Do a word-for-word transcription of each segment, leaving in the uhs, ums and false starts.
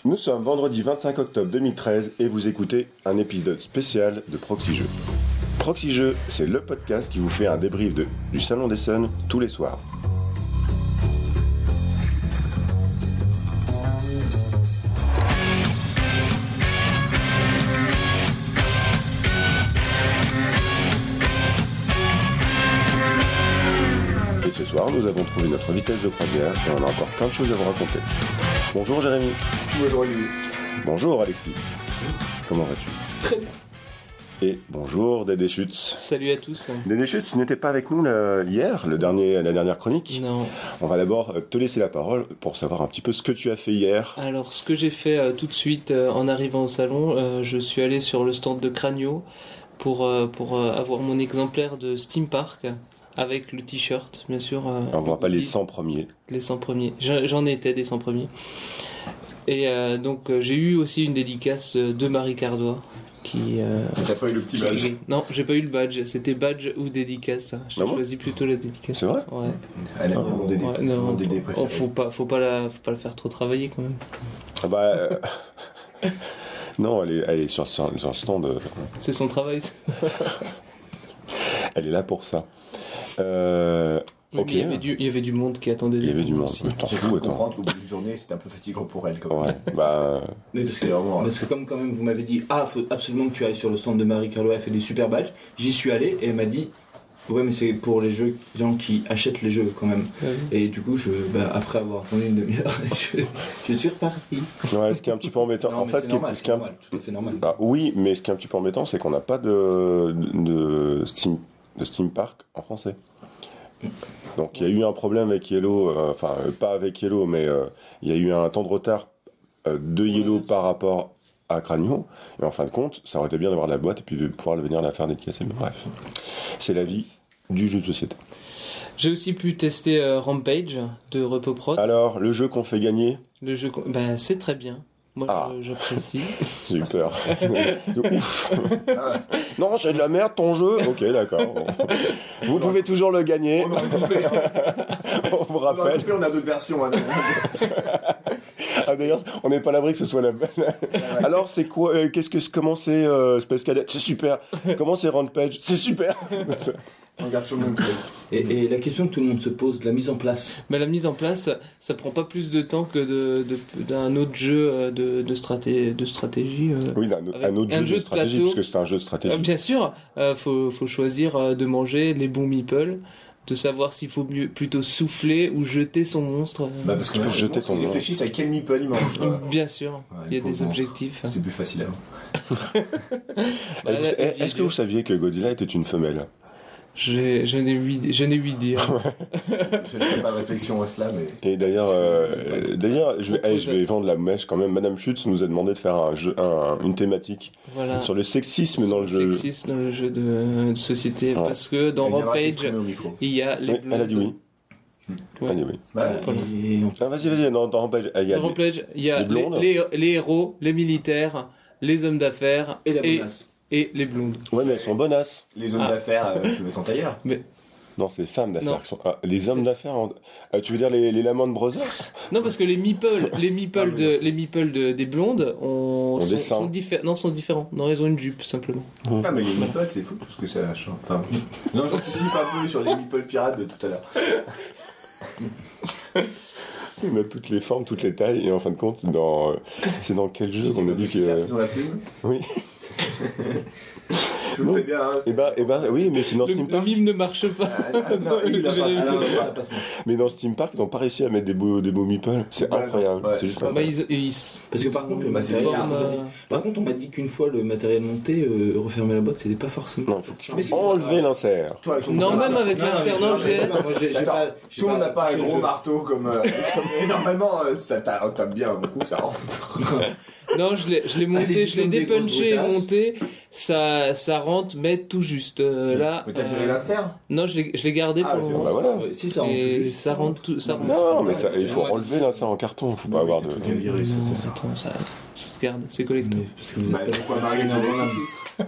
Nous sommes vendredi vingt-cinq octobre deux mille treize et vous écoutez un épisode spécial de Proxy Jeux. Proxy Jeux, c'est le podcast qui vous fait un débrief de, du Salon d'Essen tous les soirs. Et ce soir, nous avons trouvé notre vitesse de croisière et on a encore plein de choses à vous raconter. Bonjour Jérémy. Bonjour Olivier. Bonjour Alexis. Comment vas-tu ? Très bien. Et bonjour Dédé Schutz. Salut à tous. Dédé Schutz, tu n'étais pas avec nous là, hier, le dernier, la dernière chronique. Non. On va d'abord te laisser la parole pour savoir un petit peu ce que tu as fait hier. Alors, ce que j'ai fait euh, tout de suite euh, en arrivant au salon, euh, je suis allé sur le stand de Cranio pour, euh, pour euh, avoir mon exemplaire de Steam Park avec le t-shirt, bien sûr. Euh, On ne voit pas les petit- cent premiers. Les cent premiers. J'en j'en étais des cent premiers. Et euh, donc, euh, j'ai eu aussi une dédicace euh, de Marie Cardois. Qui, euh, T'as pas eu le petit qui- badge? Non, j'ai pas eu le badge. C'était badge ou dédicace. J'ai Ah bon choisi plutôt la dédicace. C'est vrai Ouais. Elle a mis mon Dédé, Ouais, non, mon faut, Dédé oh, préféré. faut pas, faut pas la, faut pas la faire trop travailler quand même. Ah bah... euh, non, elle est, elle est sur, sur, sur le stand. euh, C'est son travail. ça. Elle est là pour ça. Euh, Oui, ok. mais il y avait du, il y avait du monde qui attendait. Il y avait du monde. aussi. Je t'en J'ai fous, cru attends. comprendre qu'au bout d'une journée, c'était un peu fatigant pour elle. Quand même. Ouais, bah... Mais parce que, C'est vraiment, parce que comme quand même vous m'avez dit ah faut absolument que tu ailles sur le stand de Marie Carlo, elle fait des super badges, j'y suis allé et elle m'a dit ouais mais c'est pour les jeux, les gens qui achètent les jeux quand même. Ouais. Et du coup je, bah, après avoir attendu une demi-heure je, je suis reparti. Ouais, ce qui est un petit peu embêtant. Non, en mais fait, c'est qui est- normal, ce c'est qui est un- normal, tout à fait normal. Bah, oui, mais ce qui est un petit peu embêtant, c'est qu'on n'a pas de, de, Steam, de Steam Park en français. Donc il y a eu un problème avec Yellow, euh, enfin euh, pas avec Yellow, mais euh, il y a eu un temps de retard euh, de Yellow par rapport à Cranio, et en fin de compte, ça aurait été bien d'avoir la boîte et puis de pouvoir venir la faire dédicacer. Mais bref, c'est la vie du jeu de société. J'ai aussi pu tester euh, Rampage de Repoprod. Alors, le jeu qu'on fait gagner, Le jeu, qu'on- bah, c'est très bien. Moi, Ah. je- j'apprécie. j'ai eu peur. De ouf. Ah ouais. Non, c'est de la merde ton jeu. Ok, d'accord. Bon. Vous pouvez toujours le gagner. On aurait coupé, On vous on aurait rappelle. coupé, on a d'autres versions. Hein, Ah, d'ailleurs, on n'est pas à l'abri que ce soit la bonne. Alors, c'est quoi euh, Qu'est-ce que comment c'est euh, Space Cadet? C'est super. Comment c'est Rampage? C'est super. on regarde sur le monde. Et, et la question que tout le monde se pose, la mise en place. Mais la mise en place, ça prend pas plus de temps que de, de- d'un autre jeu euh, de, de, straté- de stratégie. euh. Oui, un, Avec un autre un jeu, jeu de de stratégie, plateau. puisque c'est un jeu de Euh, stratégie. bien sûr, euh, faut, faut choisir euh, de manger les bons meeples, de savoir s'il faut mieux, plutôt souffler ou jeter son monstre. euh. Bah parce que Tu peux je jeter jeter ton ton nom. réfléchisse à quel meeple il mange. Euh, Bien sûr, Ouais, il y a pauvre des monstre. objectifs. C'était plus facile avant. Eh, Bah, vous- la- eh, la Est-ce que vous saviez que Godzilla était une femelle? J'ai- Je n'ai ouï je n'ai ouï dire. Je n'ai fait pas de réflexion à cela, mais. Et d'ailleurs, euh, euh, d'ailleurs, je vais, eh, je vais vendre la mèche quand même. Madame Schutz nous a demandé de faire un jeu, un- une thématique Voilà. sur le sexisme dans le jeu. Sexisme dans le jeu de, de société. Ouais. Parce que dans Elle viendra Rampage, s'exprimer au micro. il y a les Oui, elle a dit oui. Ouais. Elle a dit oui. Bah, Voilà. Et en- Ah, vas-y, vas-y. Dans, dans Rampage, il y a Dans Rampage, il y a les les, blondes. les- les héros, les militaires, les hommes d'affaires et la et, bonasse. et les blondes. Ouais, mais elles sont bonasses. les hommes Ah. d'affaires euh, peuvent être en tailleur. Non, c'est les femmes d'affaires. Non. qui sont- ah, les hommes d'affaires. en- Ah, tu veux dire les, les Lamont Brothers? Non, parce que les meeples, les meeples, Ah, mais de, les meeples de, des blondes ont, Ont sont, des seins. sont diffé- non, sont différents. Non, ils ont une jupe, simplement. Ah, mais les meeples, c'est fou parce que ça change. Enfin, non, j'anticipe un peu sur les meeples pirates de tout à l'heure. On a toutes les formes, toutes les tailles, et en fin de compte, dans, euh, c'est dans quel jeu qu'on a dit que. Ils ont la plume. Oui. Je le fais bien. Hein, Et ben, et ben, oui, mais c'est dans Le, Steam le Park. mime ne marche pas. Ah, ah, non, il a J'ai- pas- Alors, ah, ça passe mal. Mais dans Steam Park, ils ont pas réussi à mettre des beaux, des beaux meeples. C'est Ouais, incroyable. ouais, c'est juste c'est pas Bah, incroyable. ils, ils, Parce que par contre, le Bah, c'est matériel, bien, c'est- euh, par contre, on m'a dit qu'une fois le matériel monté, euh, refermer la boîte, c'était pas forcément. Non, faut que tu Mais c'est- enlever l'insert. Toi, avec ton Non, bras, même avec l'insert, non, j'ai- Moi, j'ai j'ai Attends, pas. j'ai tout le monde pas n'a pas un touché le gros jeu. marteau comme. euh, comme- et normalement, euh, ça tape tape bien beaucoup, ça rentre. Non, je l'ai, je l'ai monté, Allez-y, je l'ai comme des dépunché, grosses monté. Ça, ça rentre, mais tout juste. Euh, là. Mais t'as viré euh, l'insert? Non, je l'ai, je l'ai gardé Ah, pour le c'est moment. Bah voilà. Ouais, si ça rentre Et juste, ça rentre tout, ça rentre. Non, mais Ouais, ça, c'est il faut vrai. enlever l'insert en carton. Faut pas Oui, avoir c'est de. tout à virer, ça, Non, ça, ça. attends, ça, ça se garde, c'est collector. Mais parce que vous Bah, êtes pas pourquoi forcément Marguerite dans Duras la-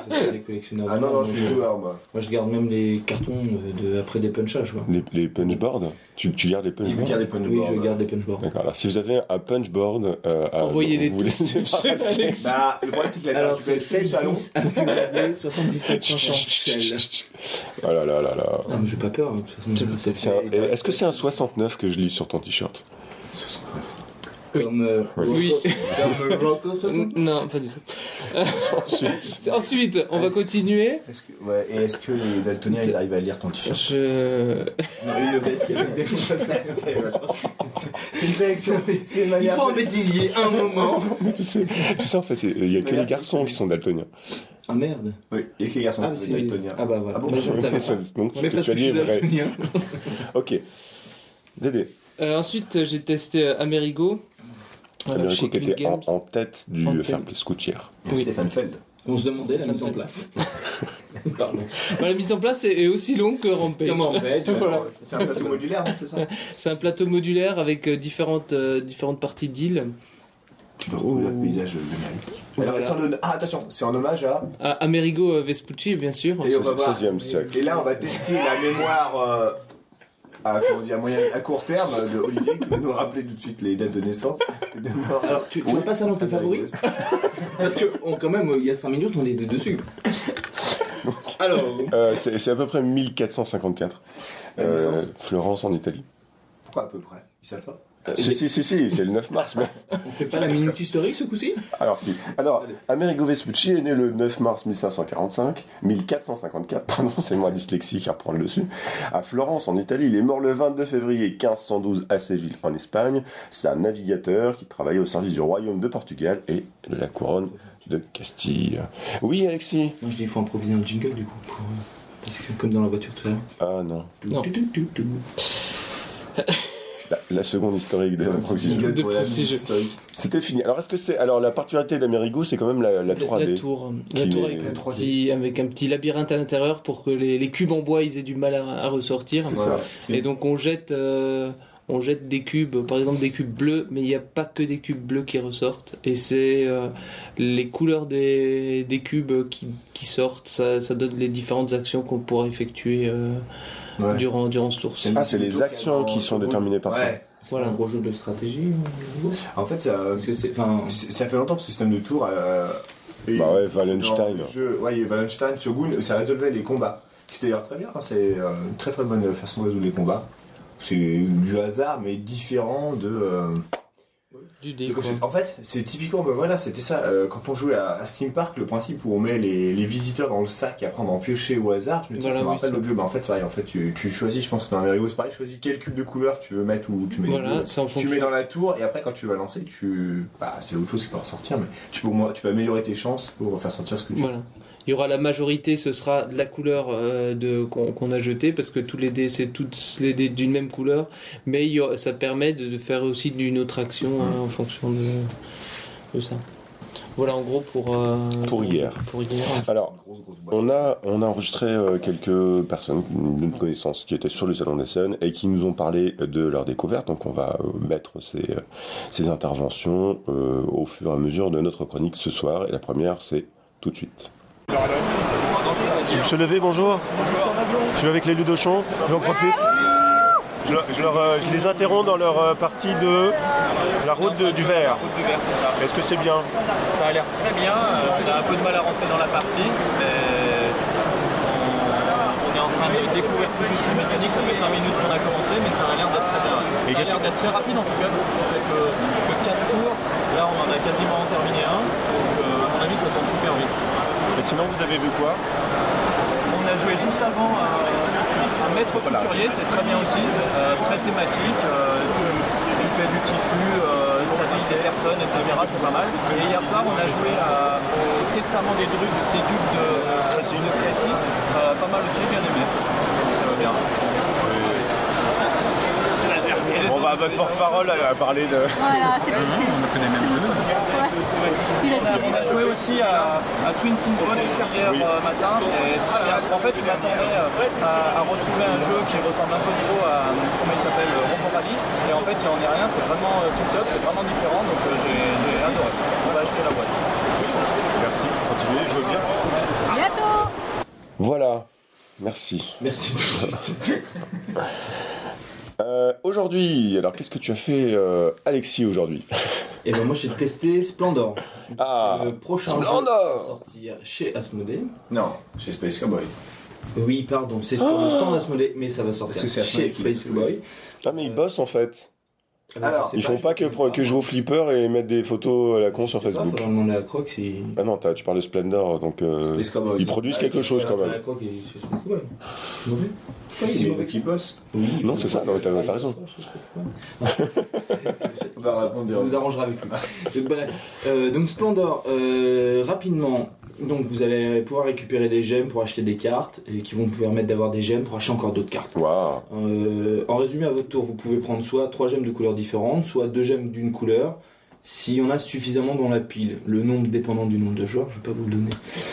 c'est des collectionneurs. Ah non, non, je suis joueur, moi. Moi, je garde même les cartons de, après des punchages. Quoi. Les, les punchboards tu, tu gardes les Il punchboards garde des punchboards. Oui, je garde les punchboards. D'accord, alors si vous avez un punchboard, euh, à- Envoyez-les vous tous. voulez- Bah, le problème, c'est qu'il a Alors, récupéré c'est tout le salon. soixante-dix-sept cinq cents Shell. Oh là là là là. Non, mais j'ai pas peur, hein, de toute façon. c'est- C'est un- Est-ce que c'est un soixante-neuf que je lis sur ton t-shirt? soixante-neuf. Comme euh, Oui. Rocco- comme Rocco soixante. Non, pas du tout. Ensuite, Ensuite, on va continuer. Est-ce que, ouais, et est-ce que les daltoniens ils arrivent à lire ton t-shirt? Je... Non, une veste avec des C'est une sélection, c'est une Il manière. faut en bêtisier un moment. mais tu sais, tu sais en fait, c'est- il y a que les garçons qui sont daltoniens. Ah merde. Oui, et que les garçons Ah, qui c'est- sont daltoniens. Ah bah voilà. Ah bon Mais je ne savais pas. Donc Mais ce que parce tu as que dit je est suis vrai. daltonien. Ok. Dédé. Euh, ensuite, j'ai testé euh, Amerigo. Voilà, Amerigo chez qui Quick était en, Games. en tête du En tête. Fair Play Scoutière. Oui. Stéphane Feld. On se demandait la mise en place. Pardon. Bah, la mise en place est, est aussi longue que Rampage. Comment on fait Voilà. C'est un plateau modulaire, non, c'est ça? C'est un plateau modulaire avec euh, différentes, euh, différentes parties d'îles. Tu peux retrouver le paysage de l'Amérique. Voilà. Alors, c'est en- ah, attention, c'est en hommage à. À Amerigo euh, Vespucci, bien sûr. Et on va voir. seizième siècle. Et là, on va tester la mémoire euh, à, comment dire, à, moyen, à court terme de Olivier qui va nous rappeler tout de suite les dates de naissance et de mort. Alors, tu Oui. ne pas ça dans tes favoris? Parce que, on, quand même, il y a cinq minutes, on était dessus. Alors, Euh, c'est c'est à peu près mille quatre cent cinquante-quatre. La Euh, naissance. Florence en Italie. Pourquoi à peu près? Ils savent pas? Si, si, si, si, c'est le neuf mars. Mais... on fait pas la minute historique ce coup-ci? Alors, si. Alors, Allez. Amerigo Vespucci est né le neuf mars mille cinq cent quarante-cinq, mille quatre cent cinquante-quatre, pardon, c'est moi dyslexie qui reprend le dessus, à Florence, en Italie. Il est mort le vingt-deux février mille cinq cent douze à Séville, en Espagne. C'est un navigateur qui travaillait au service du royaume de Portugal et de la couronne de Castille. Oui, Alexis? Non, je dis, il faut improviser un jingle du coup. Pour, euh, parce que, comme dans la voiture tout à l'heure. Ah non. Non. Tu, tu, tu, tu. La, la seconde historique de Un petit Proxy. jingle de pour la Proxy musique jeu. historique. C'était fini. Alors, est-ce que c'est. Alors, la particularité d'Amerigo, c'est quand même la, la tour A D. La tour, la Qui tour est- avec, la un trois D. petit, avec un petit labyrinthe à l'intérieur pour que les, les cubes en bois ils aient du mal à, à ressortir. C'est Voilà. ça. C'est- Et donc on jette, euh, on jette des cubes, par exemple des cubes bleus, mais il n'y a pas que des cubes bleus qui ressortent. Et c'est euh, les couleurs des, des cubes qui, qui sortent, ça, ça donne les différentes actions qu'on pourra effectuer euh, Ouais. durant, durant ce tour. Ah, c'est les actions qui sont déterminées par ça. Ouais. C'est Voilà. un gros jeu de stratégie. euh, En fait, ça, Parce que c'est. Enfin. c'est- ça fait longtemps que ce système de tour. Euh, et- Bah ouais, Wallenstein. dans le jeu- ouais, il y a Wallenstein, Shogun, ça résolvait les combats. C'était d'ailleurs très bien, hein, c'est euh, une très très bonne façon de résoudre les combats. C'est du hasard, mais différent de. euh, Du de dé, quoi. en fait, c'est typiquement, ben voilà, c'était ça. euh, quand on jouait à, à Steam Park, le principe où on met les, les visiteurs dans le sac et après on va en piocher au hasard, je me dis, Voilà, ça me oui, rappelle ça. l'autre jeu. Bah, en fait, c'est pareil, en fait, tu, tu choisis, je pense que dans Amerigo, c'est pareil, tu choisis quel cube de couleur tu veux mettre ou tu mets. Voilà, le- c'est en tu fonction. mets dans la tour et après quand tu vas lancer, tu, bah, c'est autre chose qui peut ressortir, mais tu peux, au moins- tu peux améliorer tes chances pour faire sortir ce que tu veux. Voilà. Il y aura la majorité, ce sera de la couleur euh, de, qu'on, qu'on a jeté, parce que tous les dés, c'est tous les dés d'une même couleur, mais il y aura- ça permet de, de faire aussi d'une autre action hein, en fonction de, de ça. Voilà en gros pour, euh, Pour hier. Pour hier. Alors, Grosse, grosse boîte. on a, on a enregistré euh, quelques personnes d'une connaissance qui étaient sur le Salon des Scènes et qui nous ont parlé de leur découverte. Donc, on va euh, mettre ces, euh, ces interventions euh, au fur et à mesure de notre chronique ce soir. Et la première, c'est tout de suite. Monsieur Levé, bonjour. Bonjour. Je suis avec les Ludochons, j'en profite. Je, leur- je leur, euh, je les interromps dans leur euh, partie de la route de- du verre. Route du Vert, c'est ça. Est-ce que c'est bien? Ça a l'air très bien. euh, On a un peu de mal à rentrer dans la partie, mais on, on est en train de découvrir tout juste les mécaniques. Ça fait cinq minutes qu'on a commencé, mais ça a l'air d'être très bien. Et Ça a qu'est-ce l'air d'être très rapide en tout cas, parce que tu fais que, que quatre tours. Là, on en a quasiment terminé un. Donc, euh, à mon avis, ça tourne super vite. Et sinon, vous avez vu quoi? On a joué juste avant un, un maître couturier, c'est très bien aussi, euh, très thématique. euh, tu, tu fais du tissu, euh, tu habilles des personnes, et cetera. C'est pas mal. Et hier soir, on a joué à- au Testament des Druides, des ducs de Crécy, de Crécy. Euh, pas mal aussi, bien aimé. Euh, bien. On va à votre porte-parole à parler de... Voilà, c'est c'est- On a fait les mêmes jeux. Ouais. Tu l'as On a joué aussi à, à Twin Team Bots hier euh, matin, et très bien. En fait, je m'attendais euh, à, à retrouver un jeu qui ressemble un peu trop à, comment il s'appelle, Robo Rally, et en fait, il n'en est rien, c'est vraiment euh, tip top, c'est vraiment différent, donc euh, j'ai j'ai adoré. On va acheter la boîte. Merci, continuez, je veux bien. Bien. Voilà, merci. Merci tout de suite. Euh, aujourd'hui, alors qu'est-ce que tu as fait, euh, Alexis, aujourd'hui? Et ben moi j'ai testé Splendor. Ah, Le prochain Splendor jeu va sortir chez Asmodée. Non, chez Space Cowboy. Oui, pardon, c'est sur Ah. le stand Asmodée, mais ça va sortir Parce que c'est chez Asmodée qui Space dit, Cowboy. Ah, mais ils bossent en fait. Alors, je sais Ils font pas que, je connais que jouer au flipper et mettre des photos à la con sur Je sais pas, Facebook. faudra demander à Croc si. Ah non, t'as- tu parles de Splendor, donc euh, Space Cowboy. ils produisent quelque chose quand Faudra même. à Croc et chez Space Cowboy. Mauvais. Oui, c'est mais mauvais. qui bosse. Oui, Non, c'est ça, non, mais t'as- t'as raison. On va répondre des On vous arrangera avec lui. Bref, euh, donc Splendor, euh, rapidement, donc vous allez pouvoir récupérer des gemmes pour acheter des cartes et qui vont vous permettre d'avoir des gemmes pour acheter encore d'autres cartes. Waouh. Euh, en résumé, à votre tour, vous pouvez prendre soit trois gemmes de couleurs différentes, soit deux gemmes d'une couleur, s'il y en a suffisamment dans la pile. Le nombre dépendant du nombre de joueurs, je ne vais pas vous le donner.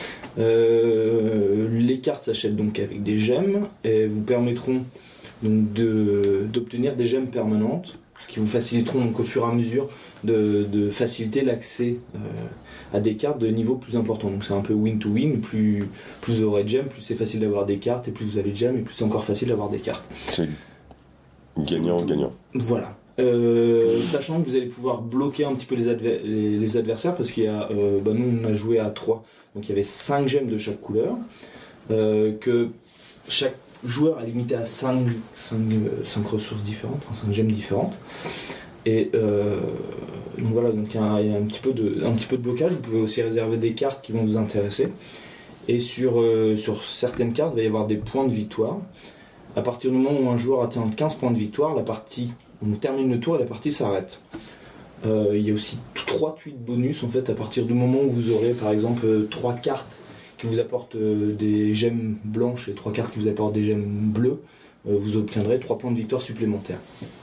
Euh, les cartes s'achètent donc avec des gemmes et vous permettront donc de, d'obtenir des gemmes permanentes qui vous faciliteront donc au fur et à mesure de, de faciliter l'accès euh, à des cartes de niveau plus important. Donc c'est un peu win to win, plus, plus vous aurez de gemmes, plus c'est facile d'avoir des cartes, et plus vous avez de gemmes, et plus c'est encore facile d'avoir des cartes. C'est gagnant-gagnant. Voilà. Euh, sachant que vous allez pouvoir bloquer un petit peu les, adver- les, les adversaires, parce qu'il y a, euh, bah nous on a joué à trois, donc il y avait cinq gemmes de chaque couleur, euh, que chaque joueur est limité à cinq, cinq, cinq ressources différentes, enfin cinq gemmes différentes. Et euh, donc voilà, donc il y a, il y a un, petit peu de, un petit peu de blocage. Vous pouvez aussi réserver des cartes qui vont vous intéresser. Et sur, euh, sur certaines cartes, il va y avoir des points de victoire. À partir du moment où un joueur atteint quinze points de victoire, la partie, on termine le tour et la partie s'arrête. Euh, il y a aussi trois tweets bonus en fait à partir du moment où vous aurez par exemple trois cartes qui vous apportent euh, des gemmes blanches et trois cartes qui vous apportent des gemmes bleues, euh, vous obtiendrez trois points de victoire supplémentaires.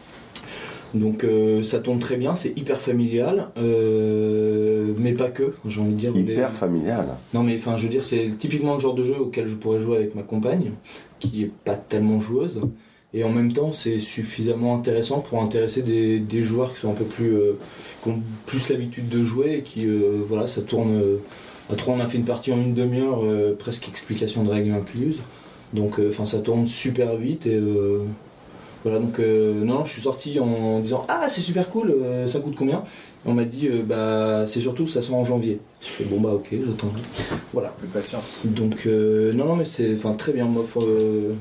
Donc euh, ça tourne très bien, c'est hyper familial, euh, mais pas que, j'ai envie de dire. Hyper les... familial. Non mais enfin je veux dire c'est typiquement le genre de jeu auquel je pourrais jouer avec ma compagne, qui est pas tellement joueuse, et en même temps c'est suffisamment intéressant pour intéresser des, des joueurs qui sont un peu plus, euh, qui ont plus l'habitude de jouer, et qui euh, voilà ça tourne. Euh, à trois on a fait une partie en une demi-heure, euh, presque explication de règles incluses, donc enfin euh, ça tourne super vite et euh, voilà, donc euh, non, non, je suis sorti en disant ah c'est super cool, euh, ça coûte combien? Et on m'a dit euh, bah c'est surtout ça sort en janvier. Je fais bon bah ok, j'attends. Voilà. Plus de patience. Donc euh, non non mais c'est enfin très bien, moi faut, euh,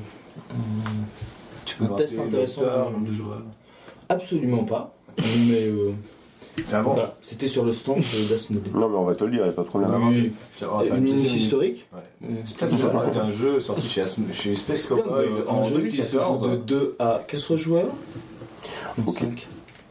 Tu peux un me test rappeler intéressant. l'auteur, le joueur. Absolument pas, mais euh, C'est un bon. voilà, c'était sur le stand d'Asmodée. Non, mais on va te le dire, il n'y a pas de problème. Oui. Tu vas faire Une deuxième minute historique. Ouais. Euh, Splendor est un jeu sorti chez, Asm- chez Space Cowboys un en jeu deux mille qui se joue quatorze. de deux à quatre joueurs. Non, Ok. cinq.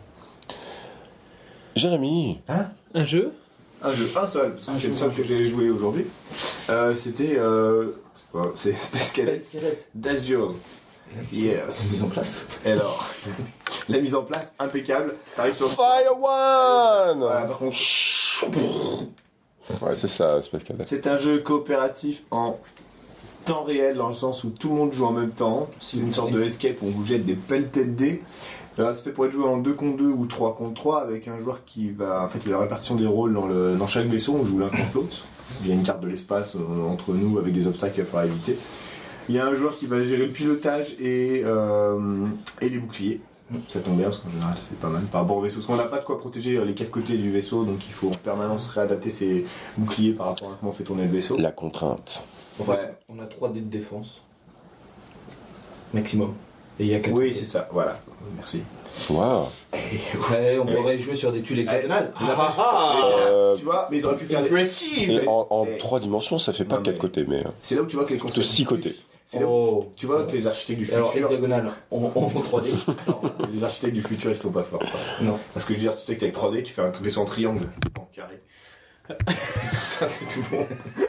Jérémy, Un jeu? Un jeu, un seul, parce que Un c'est jeu, le seul un que jeu. j'ai joué aujourd'hui. Euh, C'était. Euh, c'est quoi C'est Space Cadet Dash Duel. Yes. Mise en place. Et alors, la mise en place impeccable. T'arrives sur. Fire One. Voilà, par contre, Ouais, c'est ça, Space Cadet. c'est un jeu coopératif en temps réel, dans le sens où tout le monde joue en même temps. C'est une sorte de escape où on vous jette des pelletés de dés. Alors, c'est fait pour être joué en deux contre deux ou trois contre trois avec un joueur qui va. En fait, il y a la répartition des rôles dans, le, dans chaque vaisseau, on joue l'un contre l'autre. Il y a une carte de l'espace euh, entre nous avec des obstacles qu'il va falloir éviter. Il y a un joueur qui va gérer le pilotage et, euh, et les boucliers. Ça tombe bien parce qu'en général c'est pas mal par rapport au vaisseau. Parce qu'on n'a pas de quoi protéger les quatre côtés du vaisseau, donc il faut en permanence réadapter ses boucliers par rapport à comment on fait tourner le vaisseau. La contrainte. Ouais. On a trois dés de défense. Maximum. Et il y a quatre. Oui, c'est ça, voilà. Merci. Waouh. Ouais, on pourrait jouer sur des tuiles hexagonales. Ah, Ah, ah, Mais c'est là, Euh, tu vois, mais ils auraient pu faire. des- Impressive. Et en, en Et- trois dimensions, ça fait pas Non, quatre mais- côtés, mais. euh, C'est là où tu vois que les De concepts. six côtés. C'est là où Oh. tu vois que les architectes du Alors futur. hexagonal en, en trois D. Les architectes du futur ils sont pas forts. quoi. Non. Parce que je veux dire, tu sais que avec trois D tu fais un vaisseau en triangle, pas en carré. Ça c'est tout bon.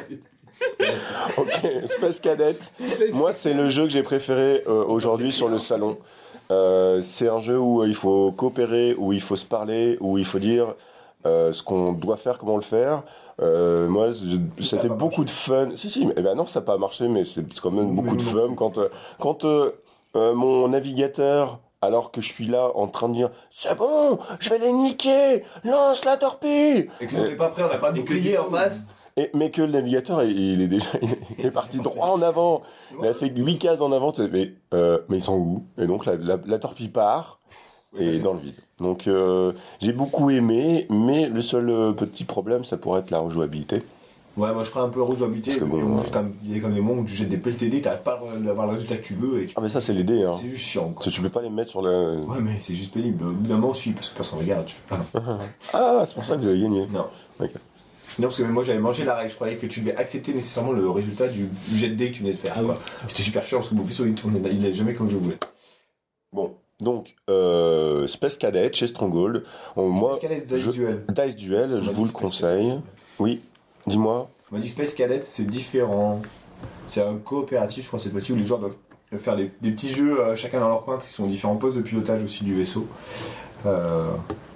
Ok, Space Cadet. Moi, c'est le jeu que j'ai préféré euh, aujourd'hui sur le salon. Euh, c'est un jeu où il faut coopérer, où il faut se parler, où il faut dire euh, ce qu'on doit faire, comment le faire. Euh, moi, je- Ça a c'était pas beaucoup de fun. Si, si, mais eh ben non, ça n'a pas marché, mais c'est quand même Mais beaucoup de non. fun quand, euh, quand euh, euh, mon navigateur, alors que je suis là en train de dire c'est bon, je vais les niquer, lance la torpille. Et que nous on n'est pas prêt, on n'a pas de Et que bouclier du en coup, face. Et, mais que le navigateur, il, il est déjà il est parti droit en avant. Il a fait huit cases en avant. Mais, euh, mais ils sont où? Et donc la, la, la torpille part Oui, et c'est dans le vide. Donc euh, j'ai beaucoup aimé, mais le seul euh, petit problème, ça pourrait être la rejouabilité. Ouais, moi je crois un peu rouge habité. Parce que bon, bon, euh, comme, il y a comme des moments où tu jettes des P L T D, t'arrives pas à avoir le résultat que tu veux. Et tu... Ah mais ça c'est les dés. Hein. C'est juste chiant. Quoi. Parce que tu peux pas les mettre sur le... Ouais, mais c'est juste pénible. Au bout d'un moment, si, parce que personne regarde. Tu... Ah, non. Ah, c'est pour ça que vous avez gagné. non. Ok. Non, parce que moi j'avais mangé la règle, je croyais que tu devais accepter nécessairement le résultat du jet de dés que tu venais de faire. Ah quoi. C'était super chiant parce que mon vaisseau il tournait, il n'allait jamais comme je voulais. Bon, donc euh, Space Cadet chez Stronghold. On, moi, Space Cadet Dice je- Duel. Dice Duel, On je m'a vous dit le Space conseille. Cadet. Oui, dis-moi. On m'a dit Space Cadet c'est différent. C'est un coopératif, je crois, cette fois-ci où les joueurs doivent faire des, des petits jeux euh, chacun dans leur coin parce qu'ils sont différents postes de pilotage aussi du vaisseau. Euh,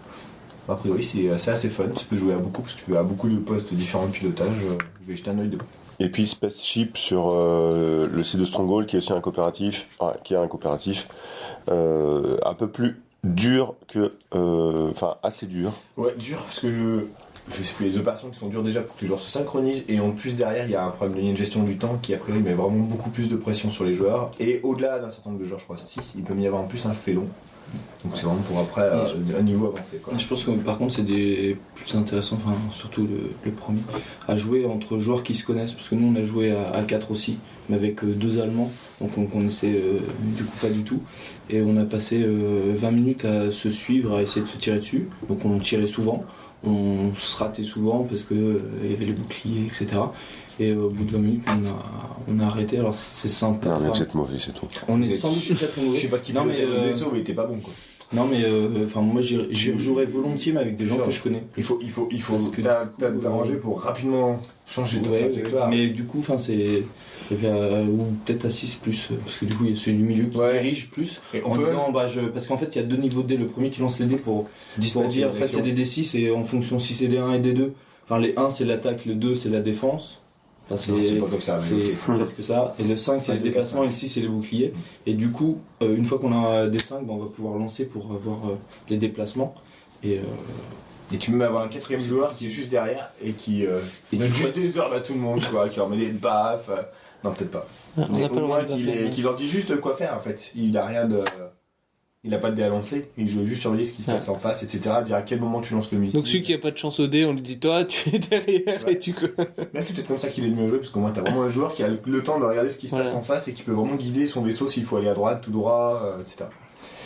a priori, c'est, c'est assez fun. Tu peux jouer à beaucoup parce que tu peux à beaucoup de postes différents de pilotage. Euh, je vais jeter un œil de. Et puis Spaceship sur euh, le site de Stronghold, qui est aussi un coopératif, ah, qui est un coopératif euh, un peu plus dur que, euh, enfin assez dur. Ouais, dur parce que je sais plus, les opérations qui sont dures déjà pour que les joueurs se synchronisent et en plus derrière il y a un problème, il y a une gestion du temps qui a priori met vraiment beaucoup plus de pression sur les joueurs et au-delà d'un certain nombre de joueurs, je crois six, il peut y avoir en plus un félon. Donc c'est vraiment pour après euh, un niveau avancé quoi. Je pense que par contre c'est des plus intéressant, enfin surtout le, le premier, à jouer entre joueurs qui se connaissent, parce que nous on a joué à, à quatre aussi, mais avec euh, deux Allemands, donc on connaissait euh, du coup pas du tout, et on a passé euh, vingt minutes à se suivre, à essayer de se tirer dessus, donc on tirait souvent, on se ratait souvent parce que euh, il y avait les boucliers, et cetera. Et euh, au bout de vingt minutes on a, on a arrêté, alors c'est simple. Non mais Enfin, vous êtes mauvais, c'est tout. on est Vous êtes- sans doute très très mauvais. Je sais pas qui Non, mais, pilotait le euh, vaisseau mais il était pas bon quoi. Non mais euh, enfin moi j'y j'y rejouerais volontiers mais avec des gens Sûr. que je connais. Il faut, il faut, il faut Parce que t'a- du coup, t'a- euh, t'arranger pour rapidement changer de Ouais, trajectoire. mais du coup, enfin, c'est. c'est vers- ou peut-être à six plus, euh, parce que du coup, il y a celui du milieu qui Ouais. dirige plus. Et on En peut disant, bah, je... Parce qu'en fait, il y a deux niveaux de dés. Le premier qui lance les dés pour, pour dispatcher dire, en les fait, c'est actions. des D six et en fonction si c'est D un et D deux. Enfin, les un c'est l'attaque, le deux c'est la défense. Enfin, c'est Non, c'est pas comme ça. mais c'est ok. presque ça. Et le cinq c'est Ouais, les les déplacements quatre, et le six c'est les boucliers. Et du coup, euh, une fois qu'on a des cinq, bah, on va pouvoir lancer pour avoir euh, les déplacements. Et, euh, Et tu peux même avoir un quatrième joueur qui est juste derrière et qui euh, Et met qui juste fait- des ordres à tout le monde, quoi, qui leur met des baffes. euh, Non, peut-être pas. On Mais n'a au pas le droit moins de qu'il baffer, est- mais- qu'il leur dit juste quoi faire en fait. Il a rien de. Il a pas de dé à lancer, il veut juste surveiller ce qui se Ouais. passe en face, et cetera. Dire à quel moment tu lances le missile. Donc celui qui a pas de chance au dé, on lui dit toi, tu es derrière Ouais. et tu. Là, c'est peut-être comme ça qu'il est le mieux joué, parce qu'au moins t'as vraiment un joueur qui a le temps de regarder ce qui se passe Voilà. en face et qui peut vraiment guider son vaisseau s'il faut aller à droite, tout droit, euh, et cetera.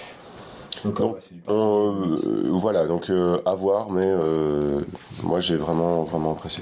Donc, Donc, ouais, c'est du Euh, parti. euh, voilà, donc euh, à voir, mais euh, moi j'ai vraiment vraiment apprécié.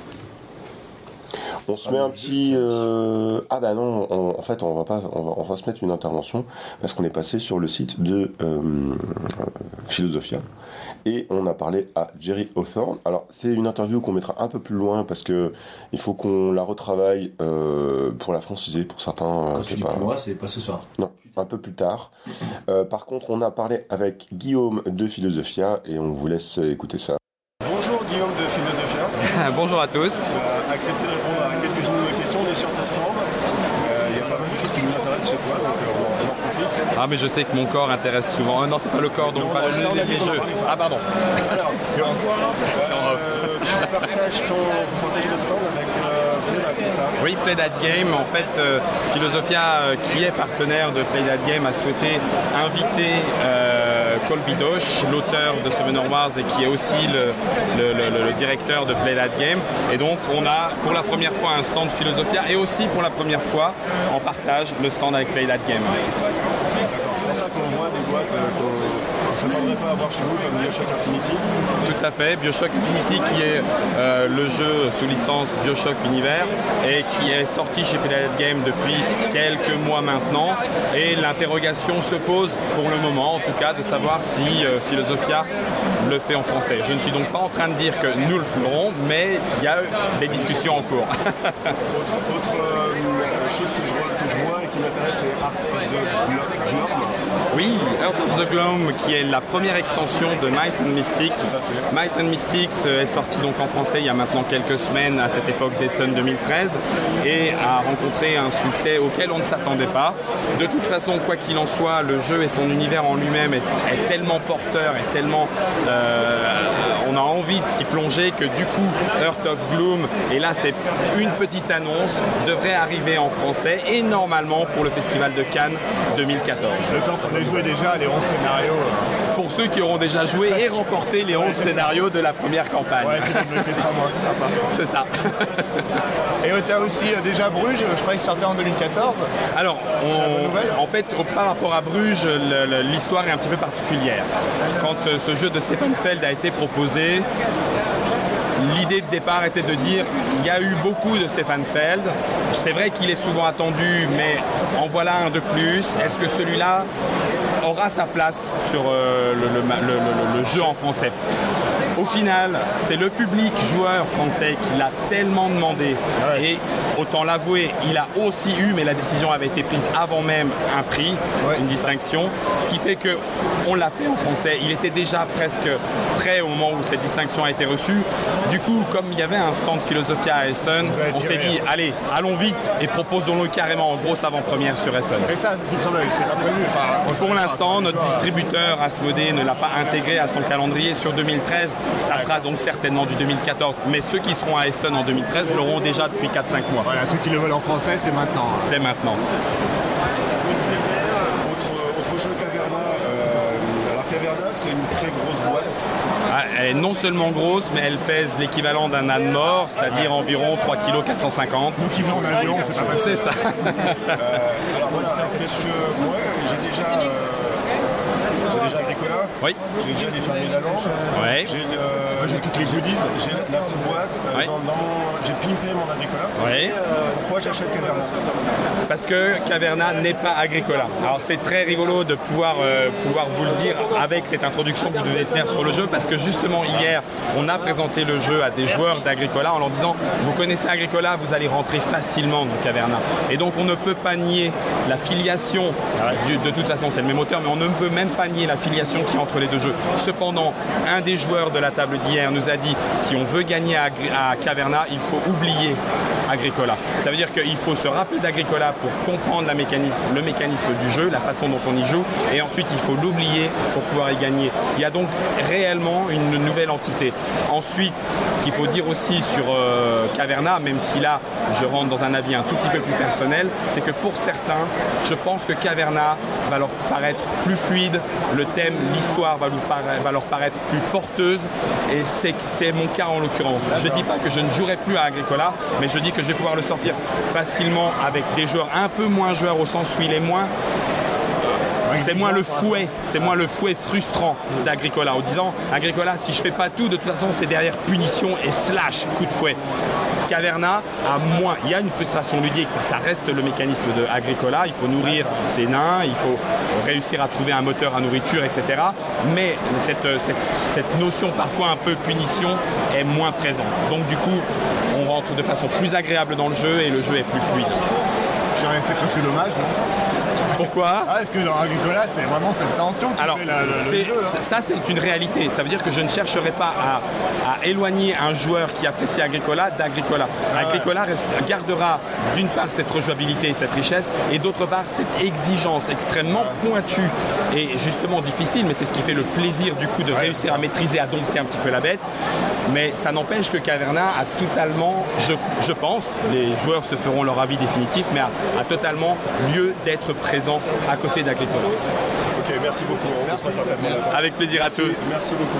On se Ah, met le un jeu, petit. tiens. euh, Ah bah non, on- en fait on va pas, on va, on va se mettre une intervention parce qu'on est passé sur le site de euh, euh, Philosophia et on a parlé à Jerry Hawthorne. Alors c'est une interview qu'on mettra un peu plus loin parce que il faut qu'on la retravaille euh, pour la franciser pour certains. euh, Quand c'est tu dis pas- plus moi, c'est pas ce soir. Non, un peu plus tard. Euh, par contre, on a parlé avec Guillaume de Philosophia et on vous laisse écouter ça. Bonjour Guillaume de Philosophia. Bonjour à tous. Tu as accepté de répondre à quelques-unes de nos questions. On est sur ton stand. Euh, Il y a pas mal de choses qui nous intéressent chez toi, donc euh, on, on en profite. Ah mais je sais que mon corps intéresse souvent. Euh, non, c'est pas le corps, donc Non, pas non, le ça, on a dit les qu'on en jeux. parlait pas. Ah pardon. Alors, c'est en euh, Tu partages ton, vous partagez le stand avec euh, Playdat, c'est ça? Oui, Play That Game. En fait, euh, Philosophia, euh, qui est partenaire de Play That Game, a souhaité inviter euh, Colby Dosh, l'auteur de Summoner Wars et qui est aussi le, le, le- le directeur de Play That Game. Et donc, on a pour la première fois un stand Philosophia et aussi pour la première fois en partage le stand avec Play That Game. D'accord, c'est pour ça qu'on voit des boîtes euh, qu'on ne s'attendrait pas à voir chez vous, comme Bioshock Infinity. Tout à fait, Bioshock Infinity qui est euh, le jeu sous licence Bioshock Univers et qui est sorti chez Play That Game depuis quelques mois maintenant et l'interrogation se pose pour le moment en tout cas de savoir si euh, Philosophia le fait en français. Je ne suis donc pas en train de dire que nous le ferons mais il y a des discussions en cours. Autre, autre euh, chose que je, vois, que je vois et qui m'intéresse, c'est Art of the Glorm. Oui, Heart of the Glorm, qui est la première extension de Mice and Mystics. Mice and Mystics est sorti donc en français il y a maintenant quelques semaines, à cette époque d'Essen deux mille treize, et a rencontré un succès auquel on ne s'attendait pas. De toute façon, quoi qu'il en soit, le jeu et son univers en lui-même est, est tellement porteur, est tellement... Euh, on a envie de s'y plonger que du coup, Heart of Gloom, et là c'est une petite annonce, devrait arriver en français et normalement pour le Festival de Cannes deux mille quatorze. Le temps qu'on ait joué déjà les onze scénarios. Pour ceux qui auront déjà joué et remporté les onze ouais, scénarios ça. De la première campagne. Ouais, c'est, c'est très bon, c'est sympa. C'est ça. Et tu as aussi euh, déjà Bruges, je croyais que sortait en deux mille quatorze. Alors, on, en fait, par rapport à Bruges, le, le, l'histoire est un petit peu particulière. Quand euh, ce jeu de Stefan Feld a été proposé, l'idée de départ était de dire il y a eu beaucoup de Stefan Feld, c'est vrai qu'il est souvent attendu, mais en voilà un de plus. Est-ce que celui-là aura sa place sur euh, le, le, le, le, le jeu en français? Au final, c'est le public joueur français qui l'a tellement demandé. Ouais. Et autant l'avouer, il a aussi eu, mais la décision avait été prise avant même, un prix, ouais. Une distinction. Ce qui fait qu'on l'a fait en français. Il était déjà presque prêt au moment où cette distinction a été reçue. Du coup, comme il y avait un stand Philosophia à Essen, on s'est dit, allez, allons vite et proposons-le carrément en grosse avant-première sur Essen. C'est ça, c'est ce qui me semble, c'est pas prévu. Enfin, pour l'instant, notre distributeur Asmodée ne l'a pas intégré à son calendrier sur deux mille treize. Ça sera donc certainement du deux mille quatorze, mais ceux qui seront à Essen en deux mille treize l'auront déjà depuis quatre cinq mois. Voilà, ceux qui le veulent en français, c'est maintenant. C'est maintenant. Autre, autre jeu Caverna, euh, alors Caverna c'est une très grosse boîte. Ah, elle est non seulement grosse, mais elle pèse l'équivalent d'un âne mort, c'est-à-dire environ trois virgule quatre cent cinquante kilos. Donc il va en avion, c'est pas facile. C'est ça. euh, alors voilà, qu'est-ce que moi j'ai déjà... Euh, J'ai déjà Agricola, oui. J'ai déjà des fermiers la langue, ouais. j'ai, euh, j'ai toutes les goodies, j'ai la, la petite boîte, euh, ouais. dans, dans mon, j'ai pimpé mon Agricola. Ouais. Pourquoi j'achète Caverna? Parce que Caverna n'est pas Agricola. Alors c'est très rigolo de pouvoir, euh, pouvoir vous le dire avec cette introduction que vous devez tenir sur le jeu, parce que justement hier on a présenté le jeu à des joueurs d'Agricola en leur disant vous connaissez Agricola, vous allez rentrer facilement dans Caverna. Et donc on ne peut pas nier la filiation, du, de toute façon c'est le même auteur, mais on ne peut même pas nier la filiation qui est entre les deux jeux. Cependant, un des joueurs de la table d'hier nous a dit si on veut gagner à, à Caverna, il faut oublier Agricola. Ça veut dire qu'il faut se rappeler d'Agricola pour comprendre la mécanisme, le mécanisme du jeu, la façon dont on y joue, et ensuite il faut l'oublier pour pouvoir y gagner. Il y a donc réellement une nouvelle entité. Ensuite, ce qu'il faut dire aussi sur euh, Caverna, même si là je rentre dans un avis un tout petit peu plus personnel, c'est que pour certains, je pense que Caverna va leur paraître plus fluide, le thème, l'histoire va, va leur paraître plus porteuse, et c'est, c'est mon cas en l'occurrence. Je ne dis pas que je ne jouerai plus à Agricola, mais je dis que je vais pouvoir le sortir facilement avec des joueurs un peu moins joueurs, au sens où il est moins... C'est moins le fouet, c'est moins le fouet frustrant d'Agricola, en disant Agricola, si je fais pas tout, de toute façon c'est derrière punition et slash coup de fouet. Caverna a moins, il y a une frustration ludique, ça reste le mécanisme de Agricola, il faut nourrir ses nains, il faut réussir à trouver un moteur à nourriture, et cetera. Mais cette, cette, cette notion parfois un peu punition est moins présente. Donc du coup, on rentre de façon plus agréable dans le jeu et le jeu est plus fluide. C'est presque dommage, non? Pourquoi? Ah, est-ce que dans Agricola, c'est vraiment cette tension qui Alors, fait la, la, c'est, le jeu, hein. Ça, c'est une réalité. Ça veut dire que je ne chercherai pas à, à éloigner un joueur qui apprécie Agricola d'Agricola. Ah, Agricola ouais. reste, gardera d'une part cette rejouabilité et cette richesse, et d'autre part cette exigence extrêmement pointue et justement difficile, mais c'est ce qui fait le plaisir du coup de ouais, réussir à maîtriser, à dompter un petit peu la bête. Mais ça n'empêche que Caverna a totalement, je, je pense, les joueurs se feront leur avis définitif, mais a, a totalement lieu d'être présent à côté d'Agricola. Ok, merci beaucoup. On merci. Avec plaisir merci, à tous. Merci beaucoup.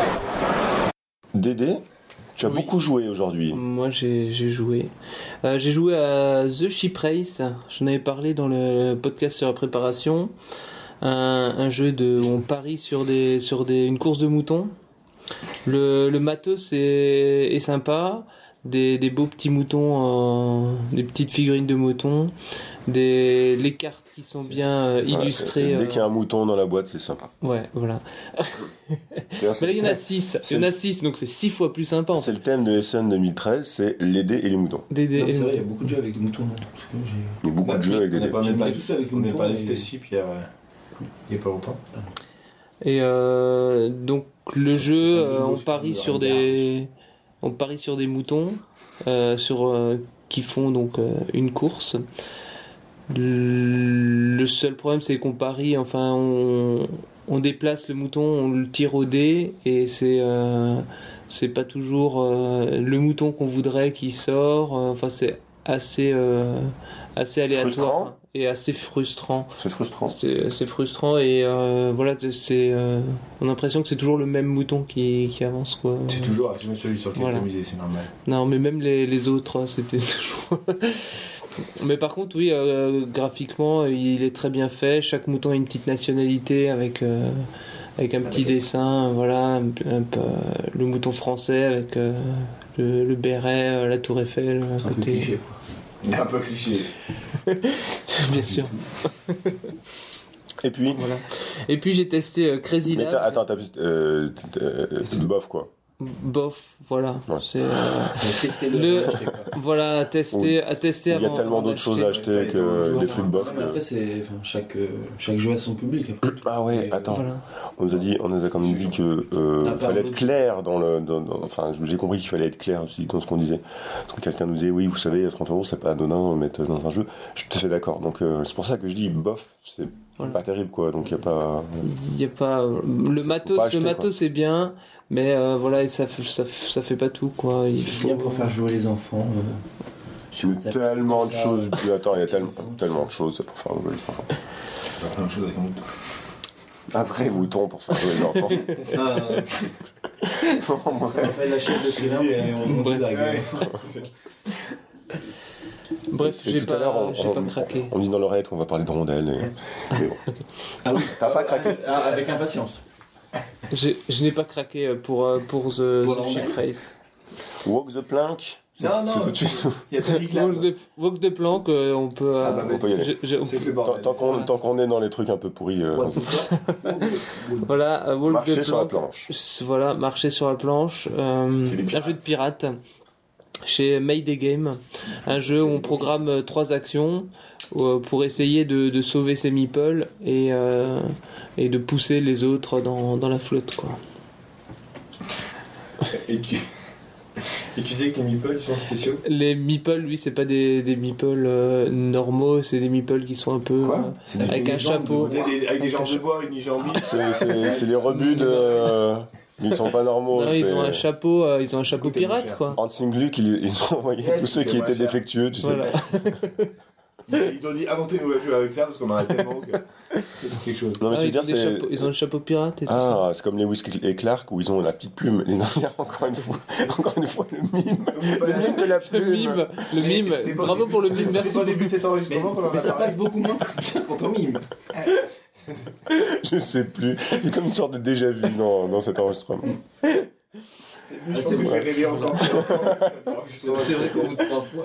Dédé, tu as oui. beaucoup joué aujourd'hui. Moi, j'ai, j'ai joué. Euh, j'ai joué à The Ship Race. J'en avais parlé dans le podcast sur la préparation. Un, un jeu de, où on parie sur, des, sur des, une course de moutons. Le, le matos est, est sympa. des, des beaux petits moutons, euh, des petites figurines de moutons, des, les cartes qui sont bien euh, illustrées. Ouais, dès euh, qu'il y a un mouton dans la boîte, c'est sympa. Ouais, voilà. C'est-à-dire, Mais là, il y en a six. Il y en a six, donc c'est six fois plus sympa. En C'est fait. le thème de Essen deux mille treize, c'est les dés et les moutons. Des, des, Non, et c'est les vrai, il y a moutons. beaucoup de jeux avec des moutons. non Parce que j'ai- Il y a beaucoup de jeux avec des On n'est dés. pas, on n'est J'ai pas, mis ça avec le on n'est mouton pas allé et- spécifique il y a, il y a pas longtemps. Et euh, donc le jeu, c'est pas euh, du on beau, c'est parie du sur regard. des, on parie sur des moutons, euh, sur euh, qui font donc euh, une course. Le le seul problème, c'est qu'on parie, enfin, on, on déplace le mouton, on le tire au dé, et c'est euh, c'est pas toujours euh, le mouton qu'on voudrait qui sort. euh, Enfin, c'est assez euh, assez aléatoire Frustrant. et assez frustrant. C'est frustrant. C'est c'est frustrant et euh, voilà, c'est euh, on a l'impression que c'est toujours le même mouton qui, qui avance quoi. C'est toujours je me celui sur lequel Voilà. t'as misé, c'est normal. Non, mais même les, les autres, c'était toujours. Mais par contre, oui, euh, graphiquement, il est très bien fait. Chaque mouton a une petite nationalité avec euh, avec un petit dessin, voilà, un, peu- un peu, euh, le mouton français avec euh, le, le béret, euh, la tour Eiffel à C'est un peu côté. cliché. quoi. Un peu cliché. Bien sûr. Et puis, Voilà. Et puis j'ai testé euh, Crazy mais Labs. t'as, attends, t'as, euh, t'as- euh, c'est du bof quoi. Bof, voilà. Ouais. C'est euh, Mais testez-le, Le- avant d'acheter, quoi. voilà, à tester, à tester Il y a avant- tellement avant d'autres choses d'acheter. à ouais, acheter ça, il y a tellement de que joueurs. des trucs bof. Non, mais que- après, c'est, enfin, chaque, euh, chaque jeu a son public. Après. Ah ouais, Et, euh, attends. Voilà. On nous a dit, on nous a quand même dit que euh, Ah, pardon. fallait être clair dans le, dans- dans- enfin, j'ai compris qu'il fallait être clair aussi dans ce qu'on disait. Parce que quelqu'un nous disait, oui, vous savez, trente euros, c'est pas anodin, mettre dans un jeu. Je suis tout à fait d'accord. Donc euh, c'est pour ça que je dis, bof, c'est Voilà. pas terrible quoi. Donc il y a pas. Il y a pas le Faut matos, pas acheter, le matos c'est bien, mais euh, voilà, ça, f- ça, f- ça fait pas tout quoi. Il C'est faut bien pour faire jouer les enfants. euh, sur Il y a ta- tellement de ça, choses. euh, Attends, il y a tellement, téléphone, tellement de choses pour faire jouer les enfants. Tu vas faire plein de choses avec un mouton. Un vrai mouton pour faire jouer les enfants. Ah, euh, Bon, on bref. fait la chaîne de thriller, mais on on Bref. blague. Ouais. Bref, Et j'ai tout à l'heure, pas, on, j'ai on- pas craqué. on me dit dans l'oreillette qu'on va parler de rondelles. Et... C'est bon. Ah oui, T'as pas craqué ah, avec impatience. J'ai- Je n'ai pas craqué pour euh, pour The, Pour the la Ship rondelle. Race. Walk the plank. C'est Non, non. c'est tout de suite. Il y a Tony Club. Walk de, walk de planque, euh, on peut. euh, Ah bah, On peut y aller. j'ai- j'ai- on C'est peut- le Tant, bordel. tant qu'on Voilà. tant qu'on est dans les trucs un peu pourris, euh, What the fuck Voilà, euh, walk marcher de sur la planque. planche. Voilà, marcher sur la planche. euh, C'est des un pirates. jeu de pirate chez Mayday Game. Un jeu où on programme euh, trois actions euh, pour essayer de, de sauver ses meeples et, euh, et de pousser les autres dans, dans la flotte. Quoi. Et tu... Et tu disais que les meeples ils sont spéciaux. Les meeples, lui, c'est pas des, des meeples euh, normaux, c'est des meeples qui sont un peu. Quoi euh, C'est des- avec des un jambes chapeau. de- des- Avec des jambes de bois, une jambe. C'est c'est- c'est les rebuts de. euh, Ils sont pas normaux. Non, ils c'est- ont un chapeau, euh, ils ont un chapeau coûtait moins pirate, cher. quoi. Hansing Luke, ils, ils ont envoyé Yes, tous ceux qui c'était moins étaient cher. défectueux, tu sais. Voilà. Ils ont dit inventez une nouvelle jeu avec ça parce qu'on en a tellement que c'est quelque chose. Non, mais Ah, tu veux ils, ont dire, des c'est. chapeaux, ils ont le chapeau pirate et tout ça. Ah, c'est comme Lewis et Clark où ils ont la petite plume. Les Indiens, encore une fois, encore une fois, le mime. Le mime de la Le plume. mime, le mime. C'était pas au Bravo début- pour le mime, merci. C'était pas au début de cet Mais, enregistrement qu'on en a mais ça parlé. passe beaucoup moins bien quand on mime. Je sais plus. J'ai comme une sorte de déjà-vu dans, dans cet enregistrement. Je pense que je vais rêver encore. C'est vrai qu'on vous trois fois.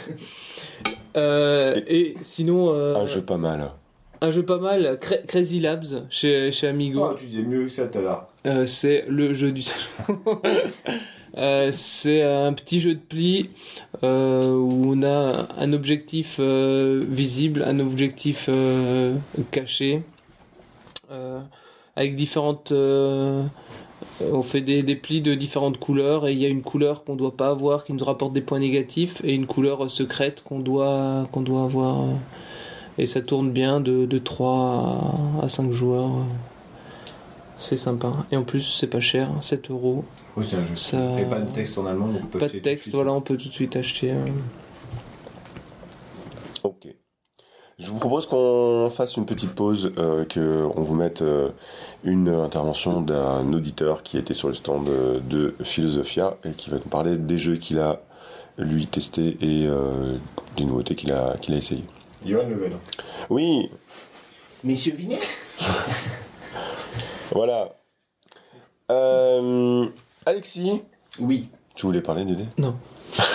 Euh, et sinon, euh, Un jeu pas mal. un jeu pas mal, Cra- Crazy Labs chez, chez Amigo. Oh, tu disais mieux que ça tout à l'heure. Euh, c'est le jeu du salon. Euh, c'est un petit jeu de pli euh, où on a un objectif euh, visible, un objectif euh, caché, euh, avec différentes. euh, on fait des, des plis de différentes couleurs et il y a une couleur qu'on doit pas avoir qui nous rapporte des points négatifs et une couleur secrète qu'on doit qu'on doit avoir. euh, Et ça tourne bien de, de trois à cinq joueurs. C'est sympa. Et en plus, c'est pas cher, sept euros. Oui, c'est un jeu. Ça- Et pas de texte en allemand, donc on peut Pas acheter de tout texte, suite. voilà, on peut tout de suite acheter. euh. Ok. Je vous propose qu'on fasse une petite pause, euh, qu'on vous mette euh, une intervention d'un auditeur qui était sur le stand euh, de Philosophia et qui va nous parler des jeux qu'il a lui testé et euh, des nouveautés qu'il a, qu'il a essayé. Johan Level. Oui, Messieurs Vinet voilà. Euh, Alexis, Oui. tu voulais parler des dés Non.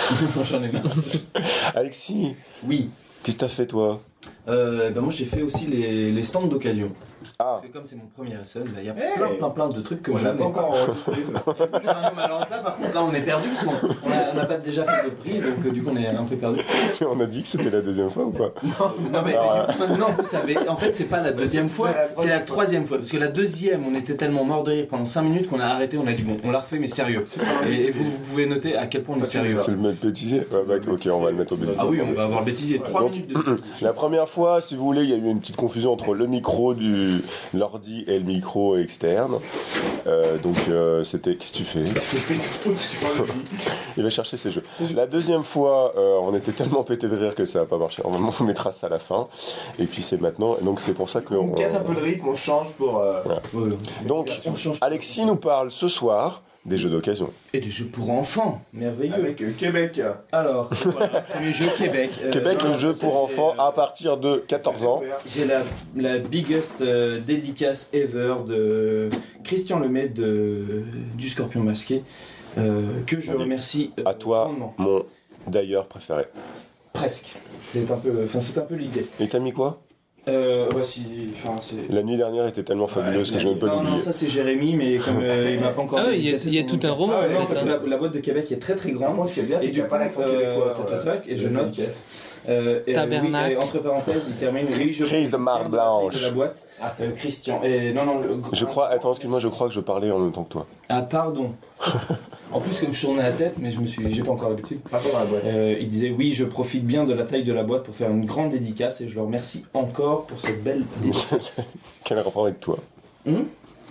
J'en ai marre. Alexis, Oui. qu'est-ce que t'as fait toi? Euh, ben moi j'ai fait aussi les, les stands d'occasion. Ah, Parce que comme c'est mon premier S N, il y a Hey. plein plein plein de trucs que On je l'a n'ai pas pas. encore enregistré ça. Non, mais alors là par contre là on est perdu parce qu'on on a- on n'a pas déjà fait de prise donc euh, du coup on est un peu perdu. on a dit que c'était la deuxième fois ou pas? Non mais, Alors, mais du coup maintenant vous savez, en fait c'est pas la deuxième c'est- fois, c'est la c'est troisième la troisième fois. Parce que la deuxième on était tellement mort de rire pendant cinq minutes qu'on a arrêté, on a dit bon on la refait mais sérieux. Et, et vous, vous pouvez noter à quel point on est sérieux. C'est le mettre bêtisier? Ouais, bah, ok, on va le mettre au bêtisier. Ah oui on va avoir le bêtisier, trois Donc, minutes de La première fois, si vous voulez, il y a eu une petite confusion entre le micro du l'ordi et le micro externe. Euh, donc euh, c'était qu'est-ce que tu fais? Il va chercher ses jeux. La deuxième fois, euh, on était tellement pété de rire que ça n'a pas marché. On on mettra ça à la fin. Et puis c'est maintenant. Donc c'est pour ça que On casse un peu le rythme, on change pour. euh, Ouais. Donc On change. Alexis nous parle ce soir des jeux d'occasion. Et des jeux pour enfants. Merveilleux. Avec euh, Québec. Alors, Voilà, premier jeu Québec. Euh, Québec, non, le jeu ça, pour c'est, enfants euh, à partir de quatorze ans. j'ai la, la biggest euh, dédicace ever de Christian Lemay de, du Scorpion Masqué, euh, que je Allez. remercie euh, À toi, grandement. mon d'ailleurs préféré. Presque. C'est un peu, enfin c'est un peu l'idée. Et t'as mis quoi? Euh, ouais, si, enfin c'est. La nuit dernière était tellement fabuleuse que je ne peux Non, non, l'oublier. ça c'est Jérémy, mais comme euh, il m'a pas encore. Ah oui, il y a, dédicacé il y a son tout un nom. roman Ah ouais, en Non, parce fait. que la, la boîte de Québec est très très Par grande. contre, ce qui est bien, c'est Et qu'il n'y a du pas coup, l'accent euh, québécois. tac, euh, tac, et je de note. dédicace. Euh, et, Tabernacle. oui, et entre parenthèses, il termine. Oui, je Fils de marde de la taille blanche. de la boîte. Ah. Euh, Christian. Et non, non. Le, Je crois, attends, excuse-moi, je crois que je parlais en même temps que toi. Ah pardon. En plus comme je tournais la tête mais je me suis j'ai pas encore l'habitude. Pas pour la boîte. Euh, il disait oui, je profite bien de la taille de la boîte pour faire une grande dédicace et je le remercie encore pour cette belle dédicace. Quel rapport avec toi? Hum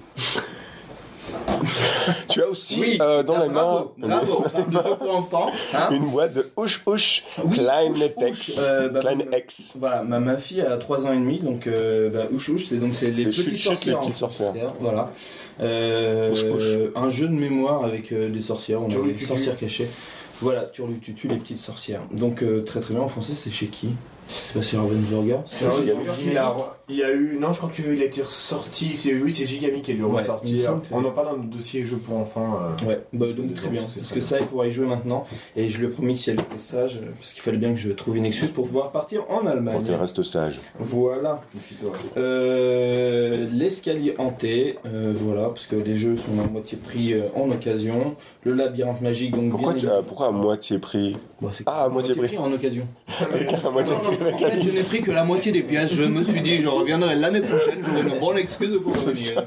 Tu as aussi Oui, euh, dans ah, les mains bravo, bravo, on parle de jeux pour enfants. Hein une boîte de Hush Hush Oui, Klein Hush X. Hush, euh, bah, Klein euh, X. Voilà, ma, ma fille a trois ans et demi, donc euh, bah, Ouch Ouch, c'est donc c'est les C'est petites Chut Chut, sorcières. les petites en fait, sorcières. c'est-à-dire, Voilà. Euh, un jeu de mémoire avec euh, des sorcières, on a des Turlututu. sorcières cachées. Voilà, Turlututu, les petites sorcières. Donc euh, très très bien en français, c'est chez qui? C'est pas sur Ravensburger. C'est un Gigami qu'il a. Il y a eu. Non, je crois qu'il a été ressorti. C'est oui, c'est Gigami qui a dû Ouais, il me ressortir. semble que- On en parle dans notre dossier jeux pour enfants. euh, Ouais, bah donc Des très bien, gens, c'est parce ça. que ça, elle pourra y jouer maintenant. Et je lui ai promis que si elle était sage, euh, parce qu'il fallait bien que je trouve une excuse pour pouvoir partir en Pour Allemagne. qu'elle reste sage. Voilà. Méfie-toi. Euh, l'escalier hanté, euh, voilà, parce que les jeux sont à moitié prix euh, en occasion. Le labyrinthe magique, donc Pourquoi, bien tu- euh, pourquoi à moitié prix? Bah, c'est Ah, à moitié prix. en occasion. À moitié prix avec En fait, je Alice. n'ai pris que la moitié des pièces. Je me suis dit, je reviendrai l'année prochaine. J'aurai une bonne excuse pour venir.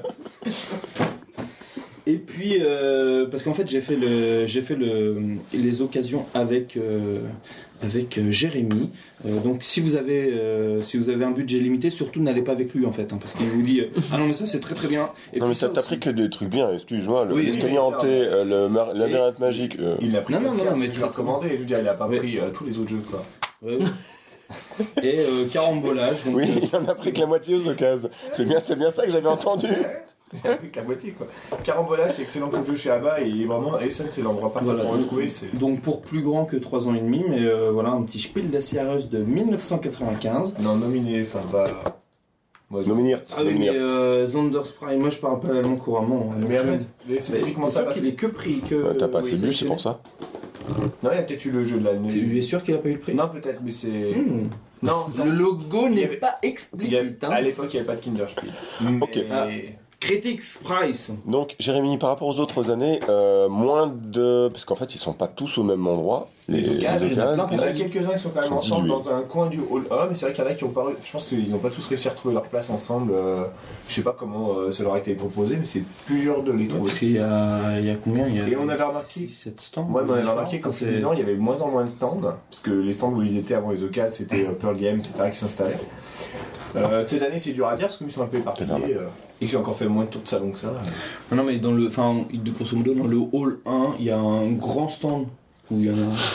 Et puis, euh, parce qu'en fait, j'ai fait, le, j'ai fait le, les occasions avec, euh, avec euh, Jérémy. Euh, donc, si vous, avez, euh, si vous avez un budget limité, surtout n'allez pas avec lui, en fait. Hein, parce qu'il vous dit euh, ah non, mais ça, c'est très très bien. Et Non mais puis t'as ça t'as aussi- pris que des trucs bien, excuse-moi, le- Oui, l'escalier oui, hanté, non, euh, le mar- labyrinthe magique. euh, Il l'a pris Non, comme non, ça, non, c'est mais ce que tu j'ai l'as recommandé. Je veux dire, il a pas Oui. pris euh, tous les autres jeux, quoi. Ouais, ouais. Et euh, carambolage. Donc, Oui, euh, il en a pris que la moitié aux occasions. C'est bien, c'est bien ça que j'avais entendu. Il a pris que la moitié, quoi. Carambolage, c'est excellent comme jeu chez Abba et vraiment, Essen, c'est l'endroit parfait Voilà. pour le trouver. C'est... Donc pour plus grand que trois ans et demi, mais euh, voilà un petit Spiel des Jahres de mille neuf cent quatre-vingt-quinze. Non, nominé, enfin, pas. Moi, je- Nominiert. Ah oui, mais euh, Sondersprei, moi je parle pas l'allemand couramment. hein. Mais en Je- fait, mais c'est Mais typiquement t'es ça. sûr Parce... qu'il est que pris que. Ouais, T'as pas oui, assez bu, c'est sélectionné. pour ça. Non, il a peut-être eu le jeu de l'année. Tu es sûr qu'il a pas eu le prix? Non, peut-être, mais c'est. Hmm. Non, c'est Le logo Il y n'est avait- pas il y avait- explicite. hein. À l'époque, il n'y avait pas de Kinderspiel. Mais... Ok. Ah. Critics Price. Donc, Jérémy, par rapport aux autres années, euh, moins de. Parce qu'en fait, ils sont pas tous au même endroit. Les occasions, les il y en a occasions. Il y en a quelques-uns qui sont quand même Sont ensemble dilués. dans un coin du hall A, mais c'est vrai qu'il y en a qui ont pas. Je pense qu'ils n'ont pas tous réussi à retrouver leur place ensemble. euh, Je sais pas comment euh, ça leur a été proposé, mais c'est plus dur de les trouver. Parce qu'il y a, il y a combien il y a Et on avait remarqué- sept stands. Moi, on avait remarqué qu'au c'est fil des ans, il y avait de moins en moins de stands, parce que les stands où ils étaient avant les occasions, c'était euh, Pearl Game, et cetera, qui s'installaient. Euh, cette année, c'est dur à dire parce qu'ils sont un peu éparpillés C'est euh, et que j'ai encore fait moins de tours de salon que ça. Non, non, mais dans le, enfin, de grosso modo, dans le hall un, il y a un grand stand où il y en a, voilà.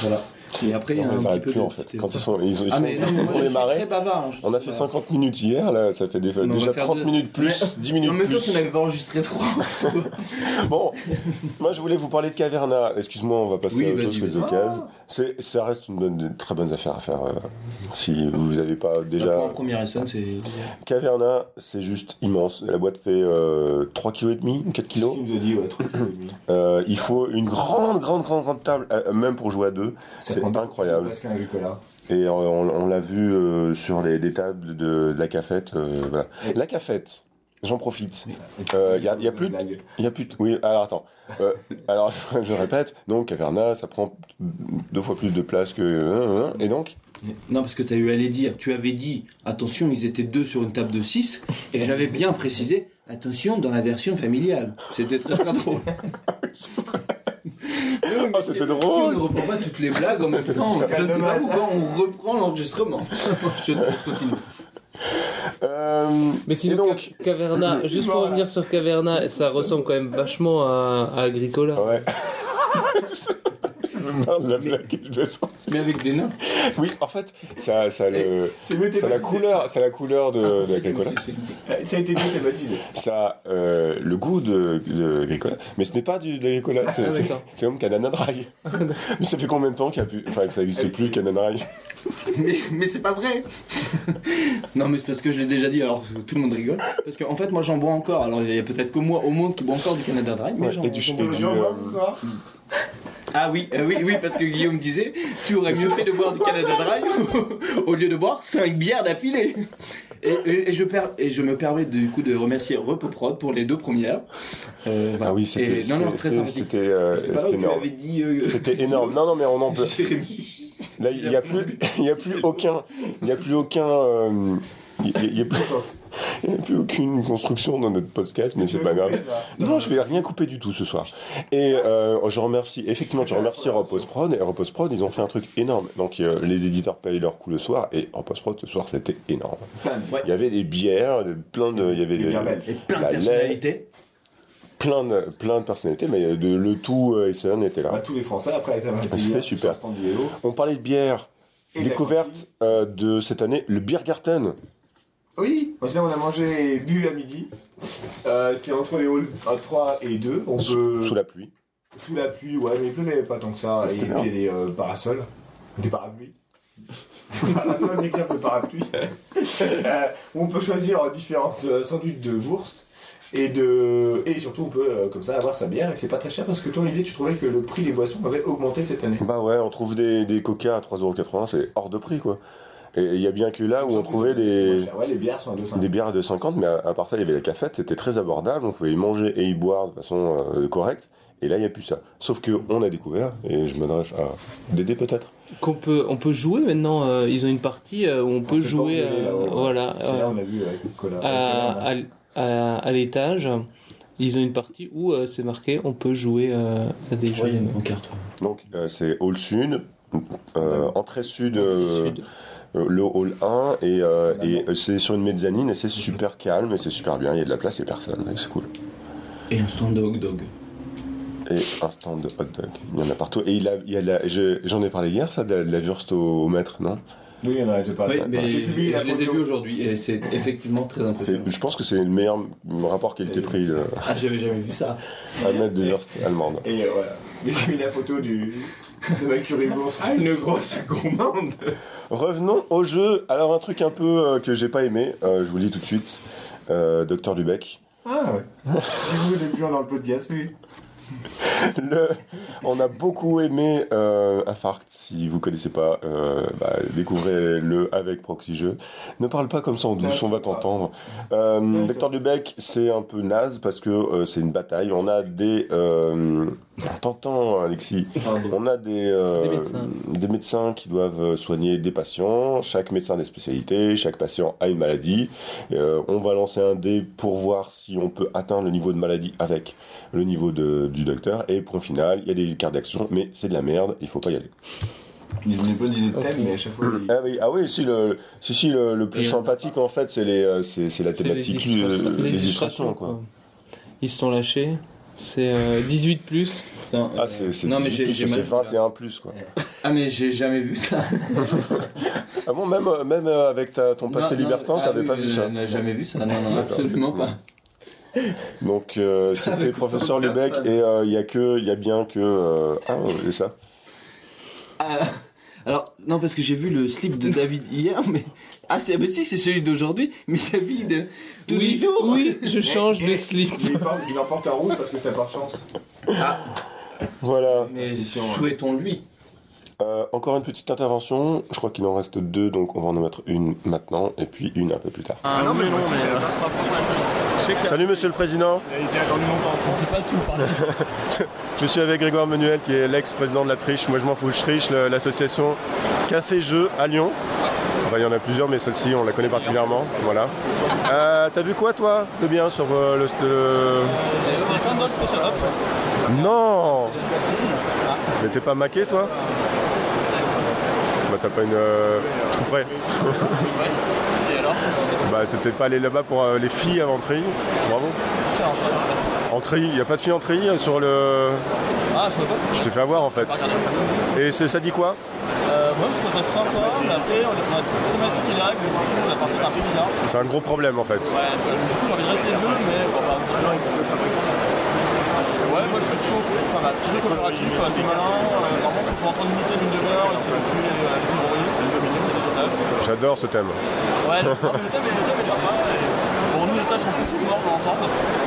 Et après, il y a Non, un ils petit arrêtent peu plus de... en fait. Quand ils sont, ils, ils Ah sont mais non, mais moi on je les suis marrait. très bavard. hein, je On a suis fait pas- cinquante minutes hier, là, ça fait des, on déjà va faire trente deux- minutes plus, Ouais. dix minutes En même temps, plus. si on n'avait pas enregistré trop. Bon, moi je voulais vous parler de Caverna. Excuse-moi, on va passer Oui, à autre vas-y, chose que vas-y. des occasions. C'est, ça reste une bonne, de très bonne affaire à faire. euh, si vous n'avez pas Déjà... déjà. En première Essonne, c'est... Caverna, c'est juste immense. La boîte fait euh, trois virgule cinq kilos, quatre C'est ce kilos. qu'il nous a dit, ouais, trois kilos et demi. Euh, il faut une grande, grande, grande, grande table, euh, même pour jouer à deux. Ça C'est prend deux incroyable. kilos, presque un Agricola. Et on, on l'a vu euh, sur les, des tables de, de la cafette. euh, voilà. Et- La cafette, j'en profite. Il y, a, y a plus de... Blague. Y a plus de... Oui, alors attends. Euh, alors, je répète, donc Caverna, ça prend deux fois plus de place que... hein, hein, et donc Non, parce que tu as eu à les dire. Tu avais dit, attention, ils étaient deux sur une table de six. Et j'avais bien précisé, attention, dans la version familiale. C'était très très drôle. Mais oui, mais Oh, c'était si- drôle. Si on ne reprend pas toutes les blagues en même temps, C'est je ne sais pas dommage. pourquoi on reprend l'enregistrement. Je continue. euh, Mais et sinon, donc, Ca- Caverna, juste pour Voilà. revenir sur Caverna, ça ressemble quand même vachement à, à Agricola. ouais. Je me marre de la blague que je descends. Mais avec des nains. Oui, en fait, ça, ça, le, C'est mieux ça a la thématisé. couleur, ça a la couleur de, de Agricola. Euh, T'as été mieux thématisé. Ça a euh, le goût de, de Agricola, mais ce n'est pas du, de l'Agricola, c'est, Ah, c'est, d'accord. c'est comme Canana Dry. Mais ça fait combien de temps qu'il y a plus, enfin, que ça n'existe plus, Canana Dry? Mais, mais c'est pas vrai. Non, mais c'est parce que je l'ai déjà dit, alors tout le monde rigole. Parce qu'en fait, moi j'en bois encore. Alors il y a peut-être que moi au monde qui boit encore du Canada Dry, mais Ouais, j'en et du j'en et bois. du, Jean euh, bois ce soir. Ah oui, euh, oui, oui, parce que Guillaume disait, tu aurais mieux fait de boire du Canada Dry au lieu de boire cinq bières d'affilée. Et, et, et je per- et je me permets du coup de remercier Repoprod pour les deux premières. Euh, voilà. Ah oui, c'était, Et- c'était, non, non, très c'était, sympathique. c'était, euh, C'est pas là c'était où tu énorme. avais dit. euh, C'était énorme. Non, non, mais on en peut. Jérémy. Là, il n'y a plus, il y a plus aucun, il y a plus aucun, euh, il y a- il y a plus, il y a plus aucune construction dans notre podcast, mais c'est pas grave. Non, je vais rien couper du tout ce soir. Et euh, je remercie, effectivement, je remercie Repose Prod. Et Repose Prod, ils ont fait un truc énorme. Donc euh, les éditeurs payent leur coup le soir. Et Repose Prod, ce soir, c'était énorme. Ouais. Il y avait des bières, plein de, il y avait Des des- bières belles. Et plein de la personnalités. plein de, plein de personnalités, mais de, le tout euh, Essen était là. Bah, tous les Français, après, ça va être C'était hier, super. sur le stand du Hello. On parlait de bière. Et de la Découverte cantine. euh, de cette année, le Biergarten. Oui, aussi on a mangé et bu à midi. Euh, c'est entre les halls trois et deux. On Sous, peut... sous la pluie. Sous la pluie, ouais, mais il pleuvait pas tant que ça. Et C'était puis bien. il y a des euh, parasols, des parapluies. Parasol, l'exemple de parapluie. Euh, on peut choisir euh, différentes euh, sandwichs de Wurst. Et, de... et surtout, on peut euh, comme ça avoir sa bière. Et c'est pas très cher parce que toi, Olivier, tu trouvais que le prix des boissons avait augmenté cette année. Bah ouais, on trouve des, des coca à trois euros quatre-vingts, c'est hors de prix quoi. Et il y a bien que là où on trouvait des, Ouais, les bières sont à deux euros cinquante. des bières à deux euros cinquante, mais à, à part ça, il y avait la cafette, c'était très abordable, on pouvait y manger et y boire de façon euh, correcte. Et là, il n'y a plus ça. Sauf que on a découvert, et je m'adresse à Dédé peut-être. Qu'on peut, on peut jouer maintenant. euh, ils ont une partie euh, où on peut se fait jouer. pas engueuler, euh, là-haut, hein. voilà. C'est là euh, on a vu avec Nicolas. à, avec à, à, à l'étage, ils ont une partie où euh, c'est marqué on peut jouer euh, à des jeux. Ouais, il y a une pancarte. Donc euh, c'est Hall Sud, euh, entrée sud, euh, Sud. euh, le Hall un, et, euh, et euh, c'est sur une mezzanine, et c'est super calme, et c'est super bien, il y a de la place, il n'y a personne, et c'est cool. Et un stand de hot dog. Et un stand de hot dog. Il y en a partout. Et il a, il y a de la- je- j'en ai parlé hier, ça, de la, de la Wurst au, au maître, non? Oui, il y en a, j'ai pas Oui, mais J'ai je publié la les ai photo. vus aujourd'hui et c'est effectivement très C'est, impressionnant. je pense que c'est le meilleur rapport qualité-prix de, Ah, j'avais jamais vu ça. à mettre de Wurst allemande. Et euh, voilà. Mais j'ai mis la photo du, de ma currywurst. Ah, une grosse gourmande. Revenons au jeu. Alors, un truc un peu euh, que j'ai pas aimé, euh, je vous le dis tout de suite, euh, Docteur Dubec. Ah ouais. J'ai vu depuis dans le podcast, oui. Le, on a beaucoup aimé euh, Infarct. Si vous connaissez pas, euh, bah, découvrez-le avec Proxy Jeux. Ne parle pas comme ça en douce, on va t'entendre. Euh, Docteur Dubec, c'est un peu naze parce que euh, c'est une bataille. On a des... Euh, t'entends, Alexis. On a des, euh, Des médecins. des médecins qui doivent soigner des patients. Chaque médecin a des spécialités. Chaque patient a une maladie. Euh, on va lancer un dé pour voir si on peut atteindre le niveau de maladie avec le niveau de, du docteur. Et point final, il y a des cartes d'action, mais c'est de la merde, il faut pas y aller. Ils ont des bonnes idées de thème, mais à chaque fois. ils- Ah oui, ah oui si, le, si, si, le, le plus Et, euh, sympathique en fait, c'est, les, euh, c'est, c'est la C'est les thématique, illustrations, euh, les les illustrations, illustrations quoi. quoi. Ils se sont lâchés. C'est euh, dix-huit plus. Putain, Ah, euh, c'est, c'est non mais dix-huit j'ai, plus, j'ai c'est mal- vingt et un plus, quoi. Ah mais j'ai jamais vu ça. Ah bon, même, euh, même euh, avec ta, ton passé Non, non, libertin, ah t'avais oui, pas vu je ça. n'ai jamais vu ça. Non non, D'accord. absolument pas. Donc, euh, c'était Avec professeur autant de Lubeck, personnes. et il y a que, il y a bien que... euh, Ah, c'est ça. Ah, alors, non, parce que j'ai vu le slip de David hier, mais. Ah, c'est, mais si, c'est celui d'aujourd'hui, mais David, tous oui, les jours. Oui, je change Et- de et- slip. Il porte- il en porte un rouge parce que ça porte chance. Voilà. Mais Superstition, ouais. souhaitons-lui. Euh, encore une petite intervention. Je crois qu'il en reste deux, donc on va en mettre une maintenant, et puis une un peu plus tard. Ah non, mais non, mais. euh, Je sais que Salut Monsieur le Président. il a été attendu longtemps en France. pas tout parler. Je suis avec Grégoire Menuel, qui est l'ex-président de la Triche. Moi, je m'en fous, je triche, le- l'association Café Jeux à Lyon. Enfin, il y en a plusieurs, mais celle-ci, on la connaît particulièrement. Voilà. Euh, T'as vu quoi, toi, de bien sur euh, le, le- C'est plein d'autres special ops. Non. Mais t'es pas maqué, toi? Bah, t'as pas une. Euh... Je couperais. Et alors Bah, c'est peut-être pas aller là-bas pour euh, les filles avant tri. Bravo. En tri, y a pas de filles en tri euh, sur le. Ah, je sais pas. Je t'ai fait avoir en fait. Et c'est- ça dit quoi? Euh, moi, je trouve ça sympa, mais après, on a très mal expliqué les règles, du coup, la partie est un peu bizarre. C'est un gros problème en fait. Ouais, ça, du coup, j'ai envie de rester le jeu, mais bon, bah, ouais, moi, je suis plutôt pas mal. Toujours coopératif, assez malin. Euh, par contre, faut que je rentre en unité d'une demi-heure, essayer de tuer les, les terroristes, une mission était totale. J'adore ce thème. Ouais, le, non, mais le thème est, le thème est sympa. Et bon, nous, les tâches sont plutôt morts dans l'ensemble.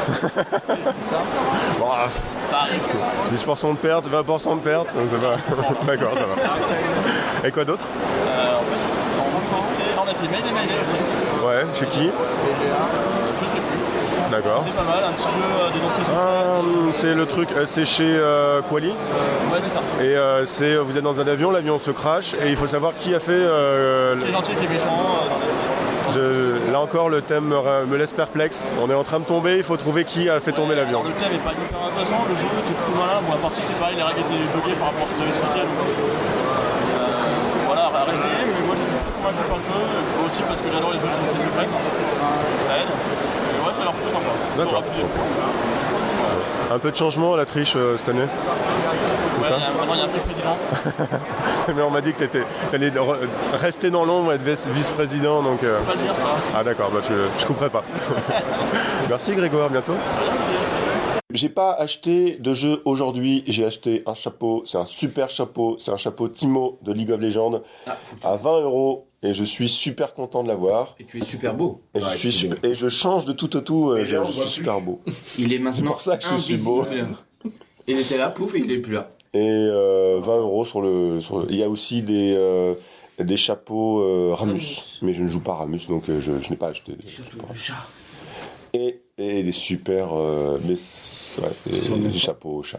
Bon, Ça arrive. dix pour cent de perte, vingt pour cent de perte, ça va. D'accord, ça va. Et quoi d'autre? Euh, en fait, c'est en côté. On a fait Mayday Mayday aussi. Ouais, chez qui? Euh, je sais plus. D'accord. C'était pas mal, un petit jeu euh, d'identité secrète. Ah, c'est le truc, euh, c'est chez euh, Quali. Ouais, c'est ça. Et euh, c'est, vous êtes dans un avion, l'avion se crache, et il faut savoir qui a fait. euh, Qui est gentil, qui est méchant. euh, je- là encore, le thème me, ra- me laisse perplexe. On est en train de tomber, il faut trouver qui a fait tomber l'avion. Alors, le thème est pas hyper intéressant, le jeu était plutôt malin. Bon, la partie c'est pareil, les règles étaient buggées par rapport à ce que tu avais expliqué. Donc, euh, voilà, à réessayer, mais moi j'étais plutôt convaincu par le jeu. Et aussi parce que j'adore les jeux d'identité secrète. Donc, ça aide. Et ouais, ça a l'air plutôt sympa. D'accord. Plutôt rapide et tout. Un peu de changement à la triche euh, cette année. Ouais, ça il y a- maintenant il y a un prix président. Mais on m'a dit que tu allais rester dans l'ombre et être vice- vice-président, donc. euh, Faut pas le dire ça. Ah d'accord, bah, je, je couperai pas. Merci Grégoire, bientôt. J'ai pas acheté de jeu aujourd'hui, j'ai acheté un chapeau, c'est un super chapeau, c'est un chapeau Timo de League of Legends Ah, faut que- à vingt euros et je suis super content de l'avoir. Et tu es super beau. Et, je, Ouais, suis tu es super- et je change de tout au tout, euh, Et je, là, on je voit suis plus. super beau. Il est maintenant pour ça que je suis invisible. beau. Il était là, pouf, et il est plus là. Et euh, vingt euros sur le, sur le- Il y a aussi des, euh, des chapeaux euh, Ramus. Ramus. Mais je ne joue pas Ramus, donc euh, je, je n'ai pas acheté. des Chapeau chapeaux de chat. Et, et des super. euh, mais c'est- ouais, c'est Sur le des chat. chapeaux au chat.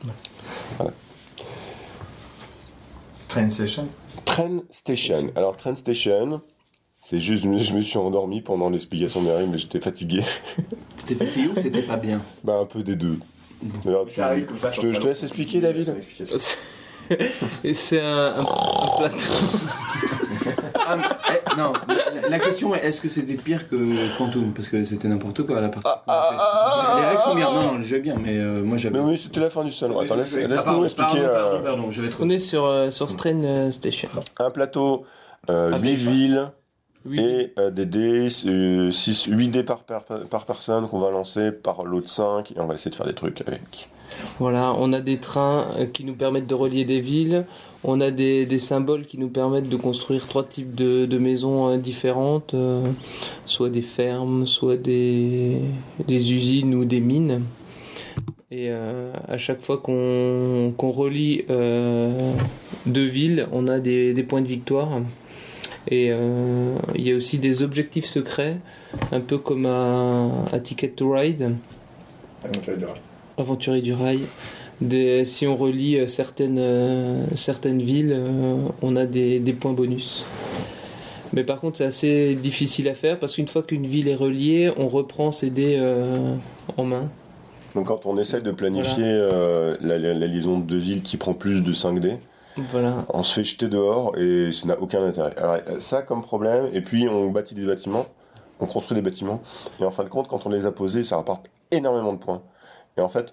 Train Session. Train Station. Alors, Train Station, c'est juste, je me, je me suis endormi pendant l'explication des règles, mais j'étais fatigué. C'était fatigué ou c'était pas bien? Bah, un peu des deux. Alors, tu- Ça arrive comme ça. je, quand te, ça je te laisse expliquer, David. Son explication. Et c'est un, un- un plateau. Ah, mais, eh, non, la, la question est est-ce que c'était pire que Quantum? Parce que c'était n'importe quoi la partie. qu'on a fait. Les règles sont bien, non, non, le jeu est bien, mais euh, moi j'avais. Mais oui, c'était la fin du salon. Attends, laisse, Ah, laisse-nous pardon, expliquer. pardon, euh, pardon, pardon, je vais trop. On est sur, euh, sur Strain euh, Station. un plateau, euh, Ah, huit mais- villes. Oui. Et euh, des dés, euh, six, huit dés par, par, par personne qu'on va lancer par lot de cinq et on va essayer de faire des trucs avec. Voilà, on a des trains euh, qui nous permettent de relier des villes. On a des, des symboles qui nous permettent de construire trois types de, de maisons euh, différentes, euh, soit des fermes, soit des, des usines ou des mines. Et euh, à chaque fois qu'on qu'on relie euh, deux villes, on a des, des points de victoire. Et euh, il y a aussi des objectifs secrets, un peu comme à, à Ticket to Ride. Aventurier de rail. Aventurier du rail. Des, si on relie euh, certaines, euh, certaines villes, euh, on a des, des points bonus. Mais par contre, c'est assez difficile à faire parce qu'une fois qu'une ville est reliée, on reprend ses dés euh, en main. Donc quand on essaie de planifier euh, la, la- la liaison de deux villes qui prend plus de cinq dés, Voilà. on se fait jeter dehors et ça n'a aucun intérêt. Alors ça comme problème, et puis on bâtit des bâtiments, on construit des bâtiments, et en fin de compte, quand on les a posés, ça rapporte énormément de points. Et en fait,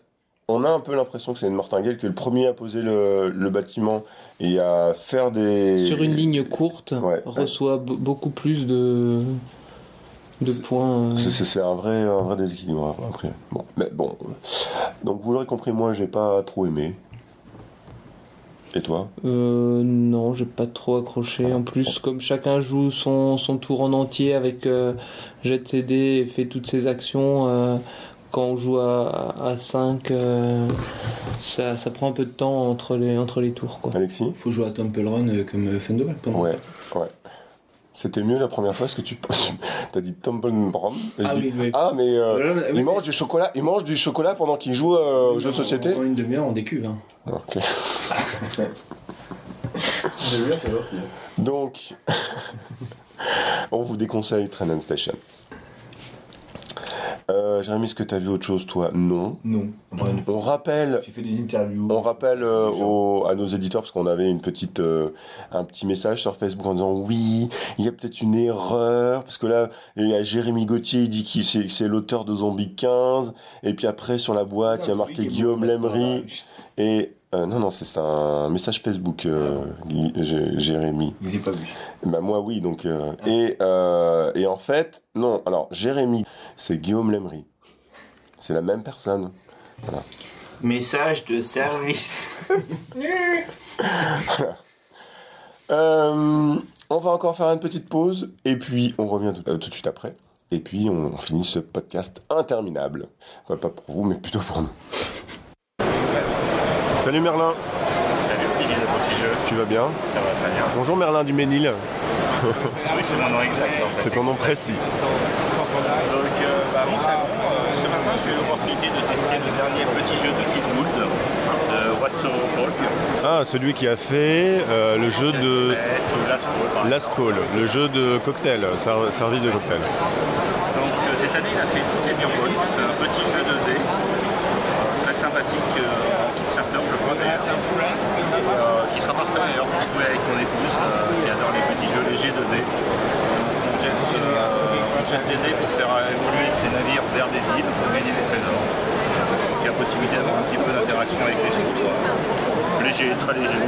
on a un peu l'impression que c'est une martingale, que le premier à poser le, le bâtiment et à faire des... Sur une ligne courte, Ouais. reçoit b- beaucoup plus de, de points. euh. C'est, c'est- c'est un vrai, un vrai déséquilibre après. Bon, mais bon. Donc vous l'aurez compris, moi j'ai pas trop aimé. Et toi? Euh, non, j'ai pas trop accroché. En plus, comme chacun joue son, son tour en entier avec euh, jet C D et fait toutes ses actions, euh, quand on joue à, à cinq, euh, ça, ça prend un peu de temps entre les, entre les tours, quoi. Alexis? Faut jouer à Temple Run euh, comme euh, Fendel pendant. Ouais, ouais. C'était mieux la première fois, parce que tu t'as dit Tumble Brown. Et je Ah dis, oui, oui. ah mais euh, Voilà, mais- il oui, mange du chocolat, il mange du chocolat pendant qu'il joue euh, aux jeux de société. En une demi-heure, on décuve. Hein. Ok. J'ai vu, t'as voir, Donc, on vous déconseille Train and Station. Euh, Jérémy, est-ce que tu as vu autre chose, toi? Non. Non. Rien du tout. On rappelle, J'ai fait des interviews. on rappelle euh, aux- à nos éditeurs, parce qu'on avait une petite, euh, un petit message sur Facebook en disant oui, il y a peut-être une erreur, parce que là, il y a Jérémy Gauthier, il dit que c'est, c'est l'auteur de Zombie quinze, et puis après, sur la boîte, il y a marqué Guillaume Lemry, et... Euh, non, non, c'est, c'est un message Facebook, euh, G- Jérémy. J'ai pas vu. Bah moi oui, donc... euh, et, euh, et en fait, non, alors, Jérémy, c'est Guillaume Lemry. C'est la même personne. Voilà. Message de service. Euh, on va encore faire une petite pause, et puis on revient tout, euh, tout de suite après. Et puis on, on finit ce podcast interminable. Enfin, pas pour vous, mais plutôt pour nous. Salut Merlin, Salut Olivier de Petit Jeu, tu vas bien? ça va très bien. Bonjour Merlin du Ménil. Oui, c'est mon nom exact en fait. C'est ton nom précis. Donc, euh, bah, mon salon, euh, ce matin j'ai eu l'opportunité de tester le dernier petit jeu de Keith Gould, de What's So Cold. Ah, celui qui a fait euh, le jeu de Last Call, par Last exemple. Call, le jeu de cocktail, ser- service de cocktail. Donc, euh, cette année, il a fait Foot and Your Balls, un petit jeu de dés, euh, très sympathique, euh, en Kickstarter, je crois d'ailleurs, euh, qui sera parfait d'ailleurs pour jouer avec mon épouse, euh, qui adore les petits jeux légers de dés. On jette, euh, on jette des dés pour faire évoluer ces navires vers des îles pour gagner des trésors. Donc il y a possibilité d'avoir un petit peu d'interaction avec les autres. Léger, très léger.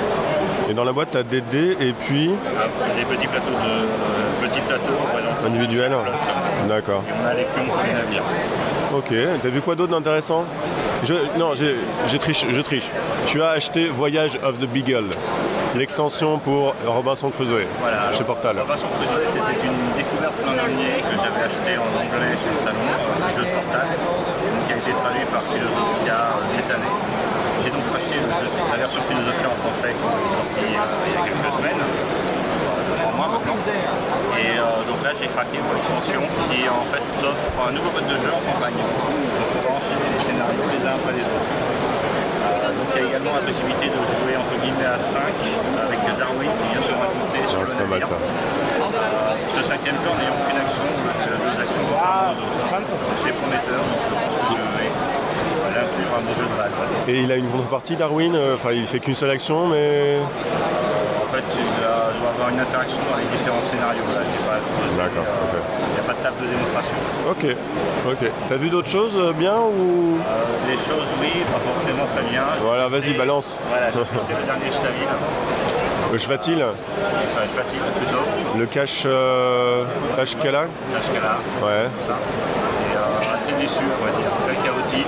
Et dans la boîte, t'as des dés et puis Des petits plateaux de euh, petits plateaux représentant individuels. chaque flotte. D'accord. Et on a les pions pour les navires. Ok. T'as vu quoi d'autre d'intéressant? Je, non, j'ai, j'ai triche, je triche. Tu as acheté Voyage of the Beagle, l'extension pour Robinson Crusoe, Voilà, chez alors, Portal. Robinson Crusoe, c'était une découverte l'an dernier que j'avais acheté en anglais sur le salon, euh, le jeu de Portal, donc, qui a été traduit par Philosophia euh, cette année. J'ai donc racheté le jeu, la version Philosophia en français qui est sortie euh, il y a quelques semaines, euh, trois mois maintenant. Et euh, donc là, j'ai craqué pour l'extension qui en fait offre un nouveau mode de jeu en campagne. Donc on va enchaîner les scénarios les uns après les autres. Euh, donc il y a également la possibilité de jouer entre guillemets à cinq avec Darwin qui vient se rajouter sur Ouais, le c'est pas mal navire. ça. Euh, ce cinquième jour n'ayant aucune action, donc euh, deux actions contrairement aux autres. Donc c'est prometteur, donc je pense que je vais euh, l'inclure à mon jeu de base. Et il a une contrepartie, Darwin. euh, Enfin, il fait qu'une seule action, mais. En fait, il va- doit avoir une interaction dans les différents scénarios. Là, j'ai pas posé, D'accord, euh, ok. il n'y a pas de table de démonstration. Ok. Ok. T'as vu d'autres choses euh, bien ou? Euh, des choses, oui, pas forcément très bien. J'ai Voilà, testé- vas-y, balance. Voilà, j'ai testé le dernier Chtaville, Le Schvatil, enfin Schvatil plutôt, le cache euh, Tashkala. Tashkala, Ouais. tout ça. Et euh, assez déçu, on va dire, très chaotique.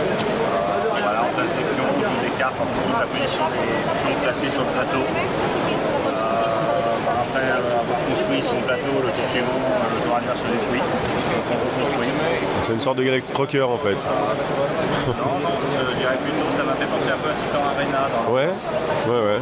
Euh, voilà, on place des pions, on joue des cartes en fonction de la position des pions placés sur le plateau. Euh, après euh, avoir construit son plateau, le tour suivant, le jour anniversaire se détruit. Donc on reconstruit. C'est une sorte de Galaxy Trucker en fait. Non, non, je dirais plutôt, ça m'a fait penser un peu à Titan Arena dans Ouais. l'ambiance. Ouais, ouais.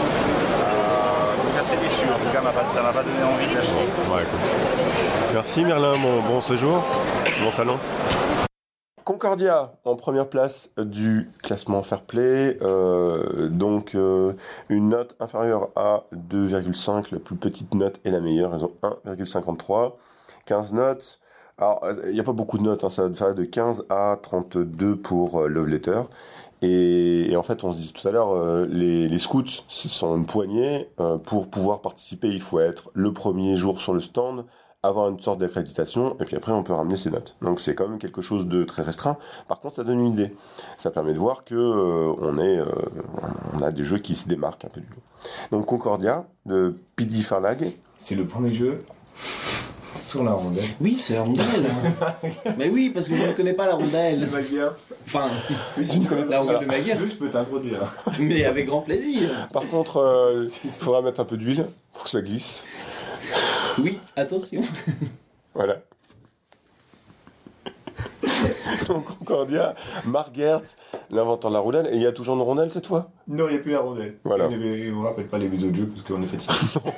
Donc assez déçu, en tout cas, m'a pas- ça m'a pas donné envie de l'acheter. Ouais, écoute. Merci Merlin, bon, bon séjour, bon salon. Concordia en première place du classement Fair Play, euh, donc euh, une note inférieure à deux virgule cinq, la plus petite note est la meilleure, elles ont un virgule cinquante-trois, quinze notes. Alors, il n'y a pas beaucoup de notes, hein, ça va de quinze à trente-deux pour euh, Love Letter. Et, et en fait, on se dit tout à l'heure, euh, les, les scouts, ce sont une poignée. Euh, pour pouvoir participer, il faut être le premier jour sur le stand, avoir une sorte d'accréditation, et puis après on peut ramener ses notes. Donc c'est quand même quelque chose de très restreint. Par contre, ça donne une idée. Ça permet de voir que euh, on est, euh, on a des jeux qui se démarquent un peu du lot. Donc Concordia de P D Farlag. C'est le premier jeu sur la rondelle. Oui, c'est la rondelle. Mais oui, parce que je ne connais pas la rondelle. Enfin, Mais si tu connais la rondelle de ma Maguire. je peux t'introduire. Mais avec grand plaisir. Par contre, euh, il faudra mettre un peu d'huile pour que ça glisse. Oui, attention. Voilà. Donc Concordia, Mark Gertz, l'inventeur de la rondelle, et il y a toujours une rondelle cette fois? Non, il n'y a plus la rondelle. Voilà. On ne vous rappelle pas les autres jeux parce qu'on est fatigué.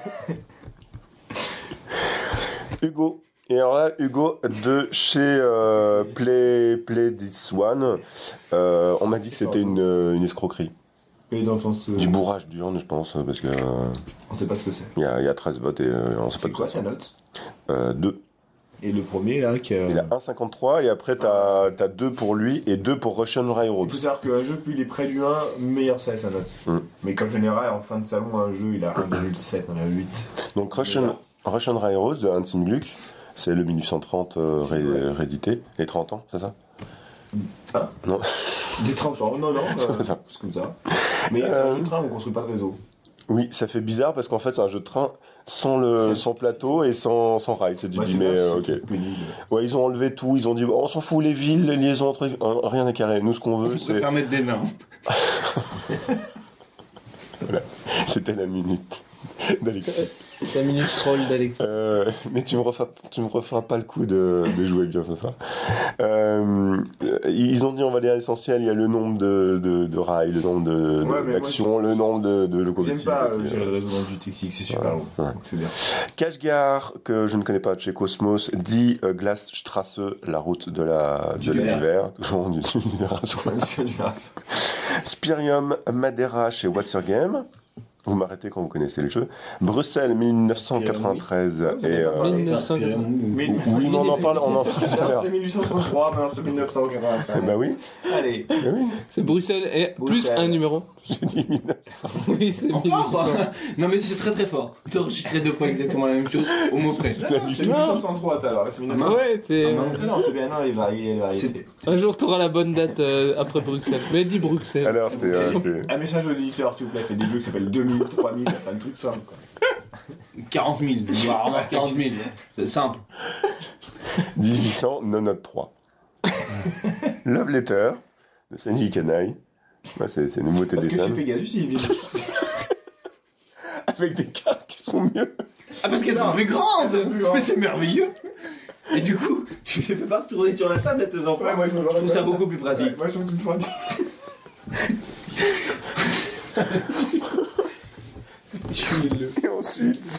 Hugo. Et alors là, Hugo, de chez euh, Play, Play This One, euh, on m'a dit que c'était une, une escroquerie. Et dans le sens. Euh... Du bourrage d'urne, je pense, parce que. Euh, on sait pas ce que c'est. Il y a, il y a treize votes et euh, on sait c'est pas quoi sa note euh, deux. Et le premier là qui a... Il a un virgule cinquante-trois et après t'as as deux pour lui et deux pour Russian Railroad. Il faut savoir qu'un jeu, plus il est près du un, meilleur c'est sa note. Mm. Mais qu'en général, en fin de salon, un jeu il a un virgule sept, un virgule huit. Donc Russian, Russian Railroad de Hans im Gluck, c'est le mille huit cent trente euh, ré, ouais. réédité. Les trente ans, c'est ça? Ah non. Des trente ans, non, non, c'est, euh, ça. c'est comme ça. Mais c'est euh... un jeu de train, on construit pas de réseau. Oui, ça fait bizarre parce qu'en fait c'est un jeu de train sans le c'est sans plateau et sans sans rail. C'est du ouais, dit, mais euh, ok. Ouais, ils ont enlevé tout. Ils ont dit bon, on s'en fout les villes, les liaisons entre rien n'est carré. Nous ce qu'on veut on c'est préfère mettre des nains. Voilà, c'était la minute d'Alexis. La minute troll d'Alexis. Euh, mais tu me referas, tu me referas pas le coup de, de jouer bien, c'est ça. Euh, ils ont dit on va aller à l'essentiel. Il y a le nombre de, de, de rails, le nombre de, ouais, de d'actions, le nombre de, de locomotives. J'aime pas euh, gérer le réseau dans le jeu T X, c'est super long. Ouais. Donc c'est bien. Kashgar, que je ne connais pas, chez Cosmos, dit euh, Glasstrasse, la route de la de l'hiver, toujours du l'univers. Spirium Madeira chez What's Your Game. Vous m'arrêtez quand vous connaissez le jeu. Bruxelles mille neuf cent quatre-vingt-treize. Ouais, et euh, mille neuf cent quatre-vingt-treize. Oui, on en parle, on en parle tout à l'heure. C'est mille huit cent trente-trois, mais c'est mille neuf cent quatre-vingt-treize. Eh ben oui. Allez. Eh oui. C'est Bruxelles et Bruxelles. plus un numéro. J'ai dit mille neuf cents. Oui, c'est mille neuf cents. Non mais c'est très très fort. T'as enregistré deux fois exactement la même chose, au mot près. C'est mille neuf cent soixante-trois tout à l'heure, c'est mille neuf cents. Ouais, c'est. Non, non, c'est bien, non, il va y arrêter. Un jour, t'auras la bonne date euh, après Bruxelles. Mais dis Bruxelles. Alors, c'est, euh, c'est... Un message aux éditeurs, s'il vous plaît, faites des jeux qui s'appellent deux mille, trois mille, il y a un truc simple, quoi. quarante mille, il va avoir quarante mille. C'est simple. dix-huit cents, non note trois. Love Letter, de Senji Kanai. Bah, c'est, c'est nouveauté parce des que scènes. chez Pegasus, il vient avec des cartes qui sont mieux. Ah, parce qu'elles non, sont plus grandes, plus grand. mais c'est merveilleux. Et du coup, tu les fais pas retourner sur la table à tes enfants. Ouais, moi, je, me je trouve ça beaucoup plus pratique. Ouais, moi, je trouve plus pratique. Et ensuite...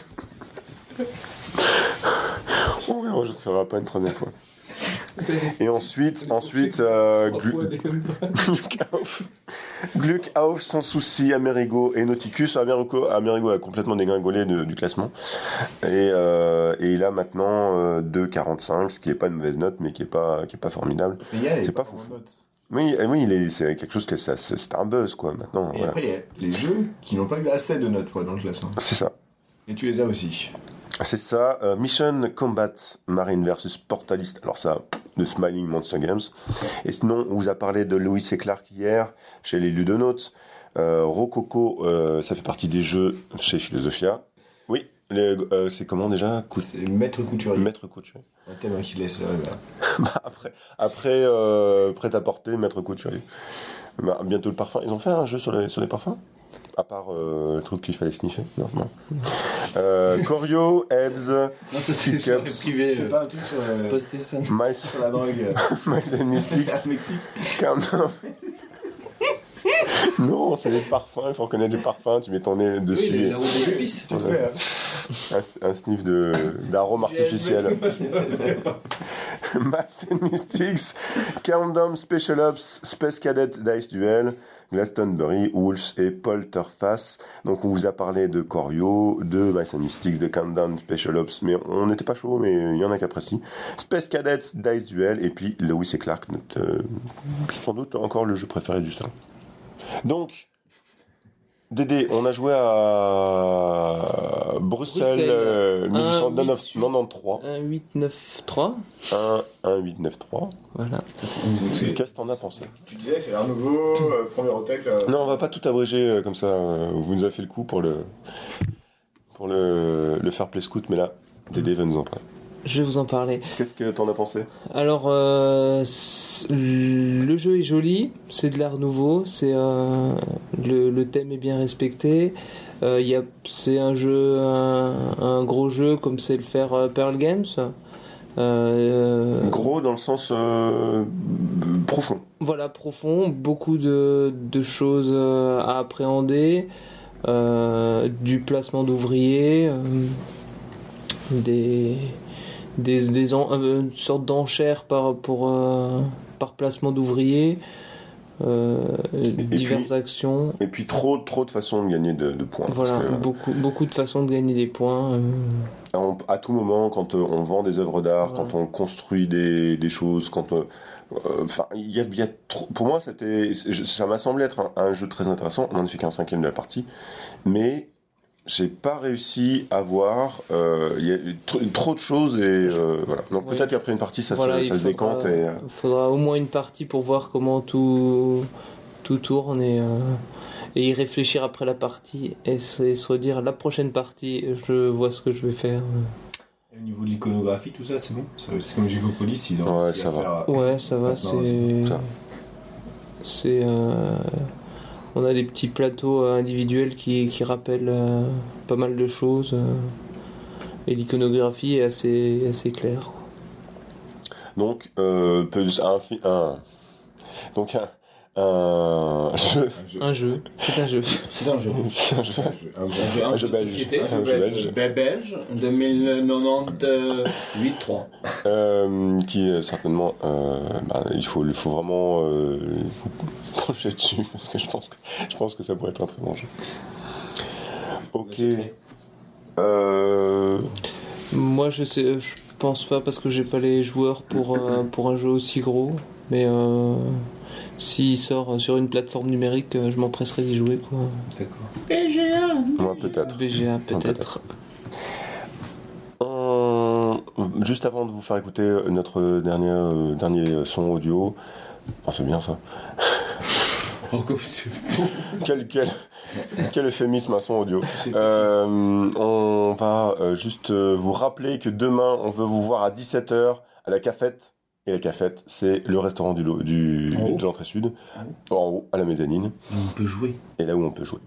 On verra, je ne ferai pas une troisième fois. Et ensuite, ensuite, euh, Gluckauf, Gluckauf, sans souci, Amerigo et Nauticus. Amerigo, Amerigo a complètement dégringolé de, du classement. Et, euh, et il a maintenant euh, deux virgule quarante-cinq, ce qui n'est pas une mauvaise note, mais qui n'est pas, qui est pas formidable. Mais il y a c'est pas fou. Oui, oui il est, c'est quelque chose que ça, c'est, c'est un buzz, quoi, maintenant. Et voilà. après, il y a les jeux qui n'ont pas eu assez de notes, quoi, dans le classement. C'est ça. Et tu les as aussi. C'est ça, euh, Mission Combat Marine versus Portalist, alors ça, de Smiling Monster Games. Et sinon, on vous a parlé de Lewis et Clark hier, chez les Ludonautes. Euh, Rococo, euh, ça fait partie des jeux chez Philosophia. Oui, les, euh, c'est comment déjà Coup... C'est Maître Couturier. Maître Couturier. Un thème qui laisse... Euh, bah, après, après euh, Prêt-à-porter, Maître Couturier. Bah, bientôt le parfum. Ils ont fait un jeu sur les, sur les parfums ? À part euh, le truc qu'il fallait sniffer. Non, non. Euh, Corio, Ebbs, non, ça c'est sur les privés. C'est euh, pas un truc sur, euh, post-station. Mice, sur la drogue. Mice and Mystics. Mexique. Countdown. Non, c'est les parfums. Il faut reconnaître les parfums. Tu mets ton nez dessus. Oui, et... la roue des épices. Tu te fais, hein. un, un sniff de, d'arôme artificiel. Mice and Mystics, Countdown Special Ops, Space Cadet Dice Duel, Glastonbury, Wolves et Polterface. Donc on vous a parlé de Corio, de Mice and Mystics, de Countdown Special Ops, mais on n'était pas chaud, mais il y en a qui apprécient. Space Cadets Dice Duel, et puis Lewis et Clark, notre, euh, sans doute encore le jeu préféré du salon. Donc, Dédé, on a joué à Bruxelles, Bruxelles. euh, Un, mille huit cent huit. quatre-vingt-treize. un huit neuf trois. un un huit neuf trois. Voilà. C'est- Qu'est-ce que t'en as pensé? Tu disais, c'est un nouveau euh, premier hôtel. euh, Non, on va pas tout abréger euh, comme ça. euh, Vous nous avez fait le coup pour le pour le, le Fair Play Scout, mais là, Dédé va nous en parler. Je vais vous en parler. Qu'est-ce que t'en as pensé? Alors, euh, c- le jeu est joli, c'est de l'art nouveau, c'est euh, le, le thème est bien respecté. Euh, il y a, c'est un jeu, un, un gros jeu comme c'est le faire euh, Pearl Games. Euh, Gros dans le sens euh, profond. Voilà, profond, beaucoup de, de choses euh, à appréhender, euh, du placement d'ouvriers, euh, des, des, des en- euh, une sorte d'enchère par, pour, euh, par placement d'ouvriers, euh, diverses puis- actions. Et puis trop trop de façons de gagner de, de points. Voilà, Parce que, beaucoup, beaucoup de façons de gagner des points. euh. on- à tout moment, quand euh, on vend des œuvres d'art, Voilà. quand on construit des, des choses, quand euh, euh, enfin, il y a, il y a trop- pour moi, c'était, ça m'a semblé être un, un jeu très intéressant. On en a fait qu'un cinquième de la partie, mais j'ai pas réussi à voir. euh, Il y a eu tr- trop de choses et euh, voilà. Donc Oui. peut-être qu'après une partie, ça, Voilà, se, il ça se faudra- décante et euh, Il faudra au moins une partie pour voir comment tout, tout tourne et, euh, et y réfléchir après la partie et se, et se redire la prochaine partie, je vois ce que je vais faire. et au niveau de l'iconographie, tout ça, c'est bon. Ça- C'est comme Gigopolis, ils ont Ouais, réussi ça à va. faire. Ouais, ça va, maintenant, c'est. ça. C'est. euh, On a des petits plateaux euh, individuels qui, qui rappellent euh, pas mal de choses. euh, et l'iconographie est assez, assez claire. quoi. donc euh, peu- un, fi- un donc un, un jeu. Un jeu, c'est un jeu. C'est un jeu. C'est un jeu. Un Un jeu, un Un jeu jeu de belge. société. Un jeu belge. Be- belge de mille neuf cent quatre-vingt-huit trois. Euh, qui est certainement euh, bah, il faut il faut vraiment euh, pencher dessus parce que je pense que je pense que ça pourrait être un très bon jeu. Ok. Euh, Moi, je sais, je pense pas parce que j'ai pas les joueurs pour, euh, pour un jeu aussi gros. Mais euh, s'il sort sur une plateforme numérique, euh, je m'empresserai d'y jouer. Quoi. D'accord. moi peut-être. B G A peut-être. peut-être. On- Juste avant de vous faire écouter notre dernier euh, dernier son audio, oh, c'est bien ça. quel, quel, quel euphémisme un son audio. Euh, on va euh, juste euh, vous rappeler que demain, on veut vous voir à dix-sept heures à la Cafette. Et la Cafette, c'est le restaurant du, lo- du, En haut. de l'entrée sud, en haut, à la mezzanine, On peut jouer. et là où on peut jouer.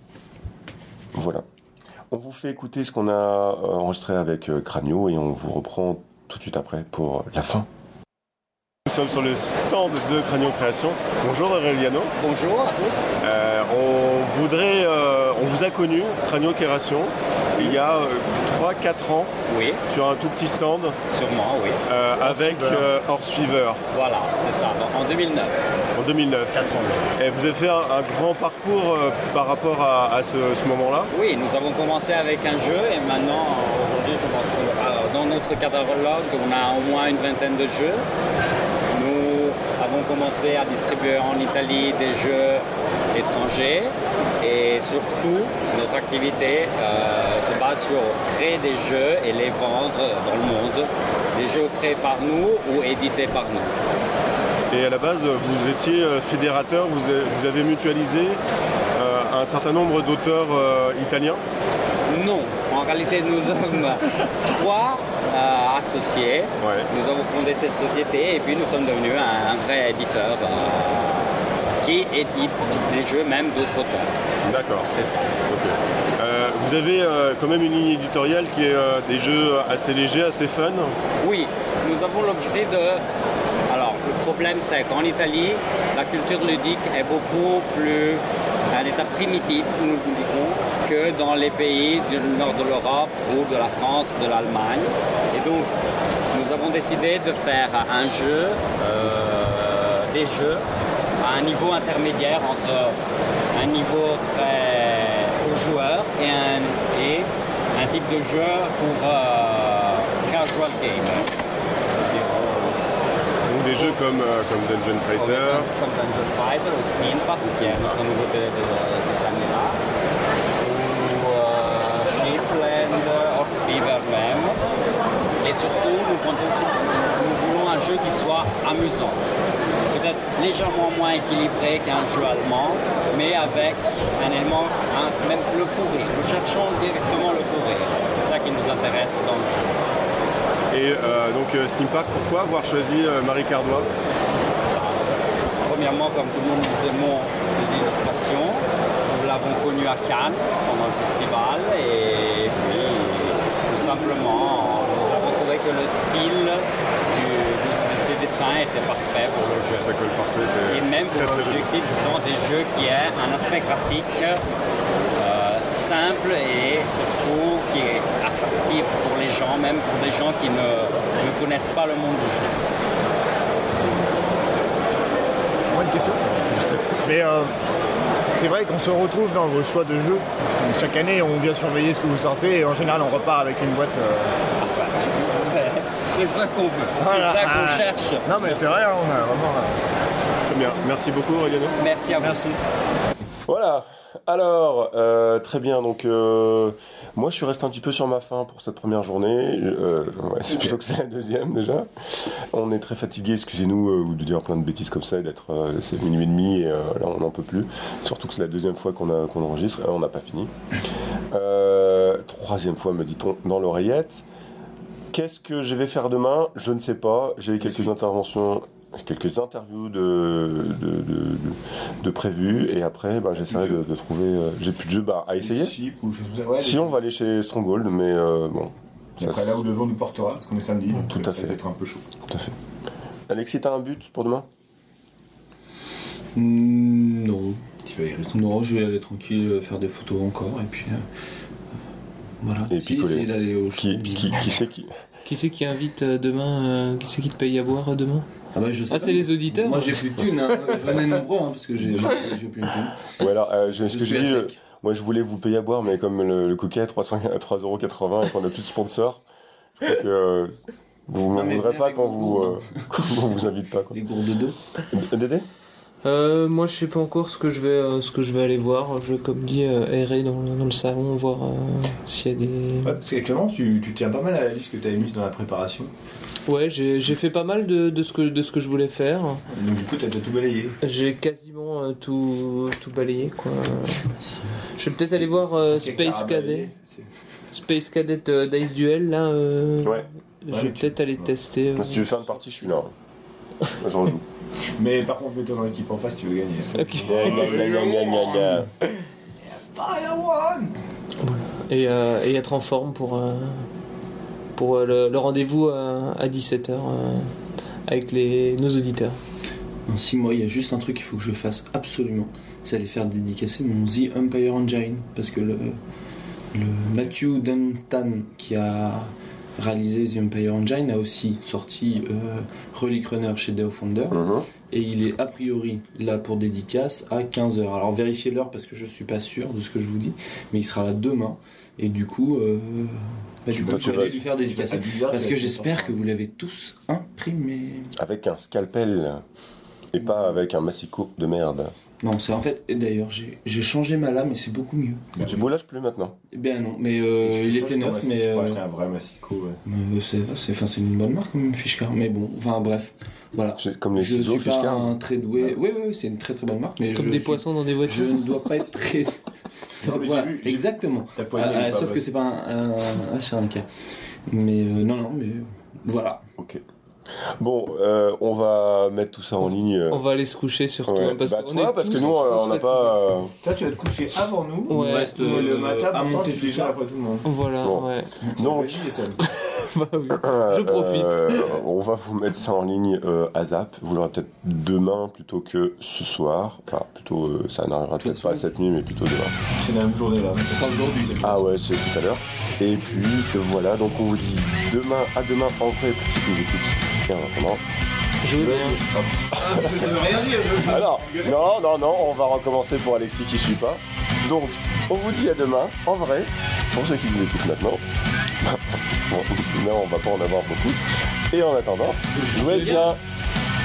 Voilà. On vous fait écouter ce qu'on a euh, enregistré avec euh, Cranio et on vous reprend tout de suite après pour euh, la fin. Nous sommes sur le stand de Cranio Création. Bonjour Aureliano. Bonjour à tous. Euh, on voudrait, euh, on vous a connu, Cranio Création, il y a trois quatre ans, Oui, sur un tout petit stand, sûrement, oui. euh, avec euh, Horse Fever Voilà, c'est ça, en deux mille neuf. en deux mille neuf. quatre ans. Et vous avez fait un, un grand parcours euh, par rapport à, à ce, ce moment-là. Oui, nous avons commencé avec un jeu et maintenant, euh, aujourd'hui, je pense que euh, dans notre catalogue, on a au moins une vingtaine de jeux. Nous avons commencé à distribuer en Italie des jeux étrangers et surtout, notre activité euh, se base sur créer des jeux et les vendre dans le monde. Des jeux créés par nous ou édités par nous. Et à la base, vous étiez euh, fédérateur, vous avez, vous avez mutualisé euh, un certain nombre d'auteurs euh, italiens. Non, en réalité nous sommes trois euh, associés. Ouais. Nous avons fondé cette société et puis nous sommes devenus un, un vrai éditeur euh, qui édite des jeux même d'autres auteurs. D'accord. C'est ça. Ok. Euh, vous avez euh, quand même une ligne éditoriale qui est euh, des jeux assez légers, assez fun. Oui, nous avons l'objectif de... Alors, le problème c'est qu'en Italie, la culture ludique est beaucoup plus à un état primitif, nous disons, que dans les pays du nord de l'Europe ou de la France, de l'Allemagne. Et donc, nous avons décidé de faire un jeu, euh, des jeux, à un niveau intermédiaire entre un niveau très aux joueurs et un, et un type de jeu pour euh, casual gamers. Donc des jeux comme, euh, comme Dungeon Fighter. Comme Dungeon Fighter ou Steam Park, qui est notre nouveauté de cette année-là. Ou euh, Shipland, Horsebeaver même. Et surtout, nous, nous voulons un jeu qui soit amusant. Peut-être légèrement moins équilibré qu'un jeu allemand, mais avec un élément, un, même le fou rire. Nous cherchons directement le fou rire. C'est ça qui nous intéresse dans le jeu. Et euh, donc euh, Steam Park, pourquoi avoir choisi euh, Marie Cardois? Premièrement, comme tout le monde, nous aimons ces illustrations. Nous l'avons connu à Cannes pendant le festival et puis tout simplement, nous avons trouvé que le style du, de ces dessins était parfait pour le jeu. Ça colle parfait, c'est et même pour l'objectif justement des jeux qui est un aspect graphique euh, simple et surtout qui est attractif pour les gens, même pour des gens qui ne, ne connaissent pas le monde du jeu. Moi une question. Mais euh, c'est vrai qu'on se retrouve dans vos choix de jeux. Chaque année on vient surveiller ce que vous sortez et en général on repart avec une boîte. Euh... C'est ça qu'on veut, voilà. C'est ça qu'on ah, cherche. Non mais c'est vrai, hein, on a vraiment... Très bien, merci beaucoup Aureliano. Merci à vous. Merci. Voilà, alors, euh, très bien, donc euh, moi je suis resté un petit peu sur ma faim pour cette première journée, euh, ouais, c'est plutôt que c'est la deuxième déjà. On est très fatigué, excusez-nous euh, de dire plein de bêtises comme ça, et d'être, euh, c'est minuit et demi et euh, là on n'en peut plus, surtout que c'est la deuxième fois qu'on, a, qu'on enregistre, euh, on n'a pas fini. Euh, troisième fois me dit-on dans l'oreillette. Qu'est-ce que je vais faire demain? Je ne sais pas. J'ai quelques interventions, quelques interviews de, de, de, de, de prévues et après bah, j'essaierai de, de trouver. Euh, j'ai plus de jeux bah, à essayer. Ou ouais, si on va aller chez Stronghold, mais euh, bon. Et après là où le vent nous portera, parce qu'on est samedi, donc tout ça à fait. va être un peu chaud. Tout à fait. Alexis, t'as un but pour demain? mmh, Non. Tu vas y rester. Non, je vais aller tranquille faire des photos encore et puis. Euh... Voilà. Et si, picoler. essayer d'aller au qui, qui, qui c'est qui Qui c'est qui invite euh, demain euh, Qui c'est qui te paye à boire euh, demain? Ah, bah, je sais ah c'est les auditeurs. Moi j'ai plus de thunes, hein. Venez nombreux hein, parce que j'ai, j'ai, j'ai plus de thunes. Ouais, alors, euh, je, ce je que je suis dis, à euh, moi je voulais vous payer à boire, mais comme le, le coquet est trois euros quatre-vingts et qu'on n'a plus de sponsor, je crois que euh, vous ne voudrez pas quand vous, euh, quand on vous invite pas. Quoi. Les gourdes d'eau. Dédé Euh, moi, je sais pas encore ce que je vais, euh, ce que je vais aller voir. Je vais, comme dit, euh, errer dans, le- dans le salon, voir euh, s'il y a des. Ouais, parce qu'actuellement, tu, tu tiens pas mal à la liste que tu avais mise dans la préparation. Ouais, j'ai, j'ai fait pas mal de, de ce que, de ce que je voulais faire. Donc du coup, t'as, t'as tout balayé. J'ai quasiment euh, tout, tout balayé, quoi. Je vais peut-être aller voir euh, C'est quel Space carabalier, Cadet. c'est- Space Cadet euh, Dice Duel, là. euh, Ouais. Je Ouais, vais tu- peut-être aller tester. euh. Si tu veux faire une partie, je suis là. Moi, je rejoue. Mais par contre, mets-toi dans l'équipe en face, tu veux gagner. Ok. Gna, gna, gna, gna, gna, gna, gna. Fire One. Et, euh, et être en forme pour, euh, pour euh, le, le rendez-vous à, à dix-sept heures euh, avec les, nos auditeurs. En six mois, il y a juste un truc qu'il faut que je fasse absolument. C'est aller faire dédicacer mon The Empire Engine. Parce que le, le Matthew Dunstan qui a réalisé The Empire Engine a aussi sorti euh, Relic Runner chez Day of Wonder. Mhm. Et il est a priori là pour dédicace à quinze heures. Alors vérifiez l'heure parce que je suis pas sûr de ce que je vous dis. Mais il sera là demain. Et du coup, euh, bah, du coup vas- je tu vais vas- aller lui faire dédicace. à dix heures, Parce tu que vas- j'espère que vous l'avez tous imprimé. Avec un scalpel et pas avec un massicot de merde. Non, c'est en fait, et d'ailleurs, j'ai, j'ai changé ma lame et c'est beaucoup mieux. Tu boulages plus maintenant. Eh Ben non, mais euh, Tu peux il changer était ton neuf, massif, mais. Tu pourras euh, acheter un vrai Massico, ouais. mais c'est, c'est, enfin, c'est une bonne marque comme Fishcar, mais bon, enfin bref, voilà. C'est comme les Je ciseaux suis pas Fishcar. un très doué. Oui, oui, oui, c'est une très très bonne marque, mais Comme je des suis- poissons dans des Je voitures. ne dois pas être très. Non, mais Voilà, j'ai vu- j'ai- exactement. Ta poignée, elle est Ah, pas sauf que bonne. c'est pas un, un, un H un K. Mais euh, non, non, mais voilà. Ok. Bon, euh, on va mettre tout ça en ligne. On va aller se coucher surtout. Ouais. hein, parce bah qu'on toi, est parce que tous- nous, euh, tous on n'a fatigués. pas. euh, Toi, tu vas te coucher avant nous. Ouais. Il me reste, Mais le euh, matin, à pourtant, monter tu tout déjeunes ça. après tout le monde. Voilà, Bon. ouais. Donc, Vas-y, Etienne. Bah oui. Je profite. Euh, on va vous mettre ça en ligne euh, à Zap. Vous l'aurez peut-être demain plutôt que ce soir. Enfin, plutôt, euh, ça n'arrivera peut-être pas cette nuit, mais plutôt demain. C'est la même journée là. C'est pas aujourd'hui, c'est Ah ouais, c'est tout à l'heure. Et puis euh, voilà, donc on vous dit demain, à demain en vrai pour ceux qui nous écoutent. Et en attendant. Je veux bien. Je veux rien dire. je- Alors, non, non, non, on va recommencer pour Alexis qui suit pas. Donc, on vous dit à demain, en vrai, pour ceux qui nous écoutent maintenant. Bon, non, on va pas en avoir beaucoup. Et en attendant, jouez bien.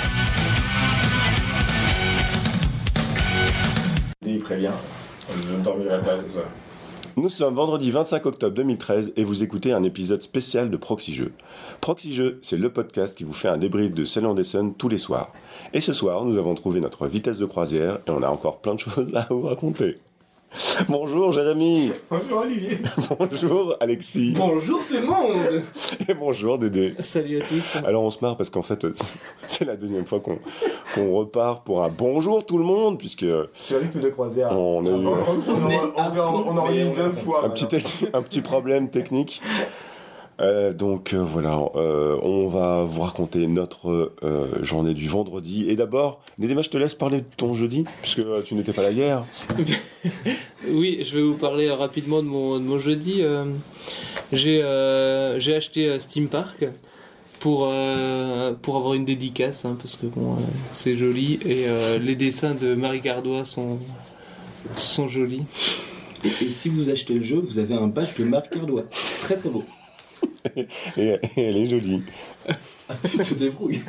très bien. Je ne dormirai pas ce soir. Nous sommes vendredi vingt-cinq octobre deux mille treize et vous écoutez un épisode spécial de Proxy Jeux. Proxy Jeux, c'est le podcast qui vous fait un débrief de Cell and Descent tous les soirs. Et ce soir, nous avons trouvé notre vitesse de croisière et on a encore plein de choses à vous raconter. Bonjour Jérémy. Bonjour Olivier. Bonjour Alexis. Bonjour tout le monde. Et bonjour Dédé. Salut à tous. Alors on se marre parce qu'en fait c'est la deuxième fois qu'on, qu'on repart pour un bonjour tout le monde puisque c'est le rythme de croisière. On a eu on, on, on, on, on enregistre deux fois. Un petit, te- un petit problème technique. Euh, donc euh, voilà, euh, on va vous raconter notre euh, journée du vendredi. Et d'abord, Dédéma, je te laisse parler de ton jeudi, puisque euh, tu n'étais pas là hier. Oui, je vais vous parler rapidement de mon, de mon jeudi. Euh, j'ai, euh, j'ai acheté euh, Steam Park pour, euh, pour avoir une dédicace, hein, parce que bon, euh, c'est joli. Et euh, les dessins de Marie Gardois sont, sont jolis. Et, et si vous achetez le jeu, vous avez un badge de Marie Gardois. Très très beau. et, et elle est jolie. Tu te débrouilles.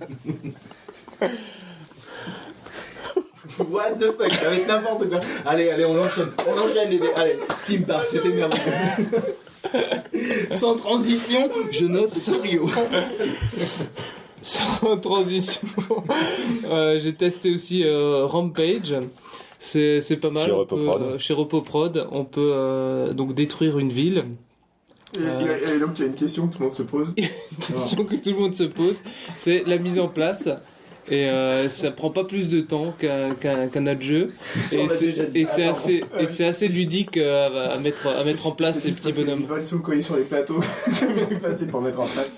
What the fuck, ça va être n'importe quoi. Allez, allez, on enchaîne. On enchaîne les... Allez, Steam Park, c'était merveilleux. Sans transition, je note Rio. Sans transition. euh, j'ai testé aussi euh, Rampage. C'est, c'est pas mal. Chez on Repoprod. peut, euh, chez Repoprod, on peut euh, donc détruire une ville. Et, euh... et donc il y a une question que tout le monde se pose. Une question que tout le monde se pose, c'est la mise en place. Et euh, ça prend pas plus de temps qu'un, qu'un, qu'un autre jeu. Et c'est, et, c'est assez, et c'est assez ludique euh, à, mettre, à mettre en place les petits bonhommes. Ils veulent se coller sur les plateaux. C'est plus facile pour mettre en place.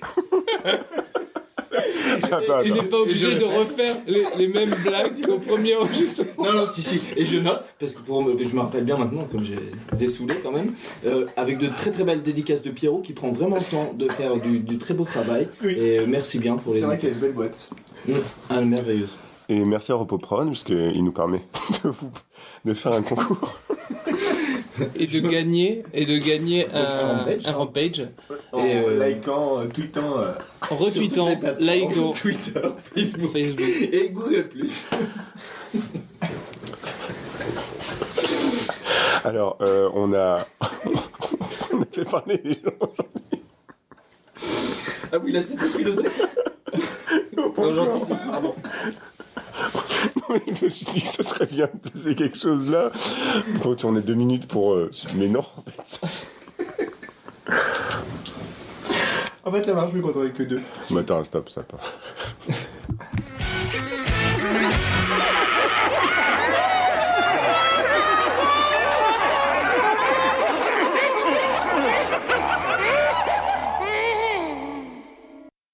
Attends, tu attends. n'es pas obligé de refaire les, les mêmes blagues qu'au premier enregistrement. Non, non, si, si. Et je note, parce que pour me, je me rappelle bien maintenant, comme j'ai dessoulé quand même, euh, avec de très très belles dédicaces de Pierrot qui prend vraiment le temps de faire du, du très beau travail. Oui. Et merci bien pour les. C'est vrai qu'il y a une belle boîte. Mmh. Ah, merveilleuse. Et merci à Repoprod, puisqu'il nous permet de, vous, de faire un concours. Et de gagner, et de gagner un, un rampage. Un rampage. En et euh, likant, euh, tweetant. Euh, en retweetant, likant. Twitter, Facebook, Facebook. Et Google plus. Alors, euh, on a... on a fait parler des gens aujourd'hui. Ah oui, là c'était philosophique. Non, gentil, c'est... Pardon. Je me suis dit que ce serait bien de placer quelque chose là. Il faut tourner deux minutes pour... Euh... Mais non, en fait. En fait, ça marche mieux quand on est que deux. Mais attends, stop, ça pas.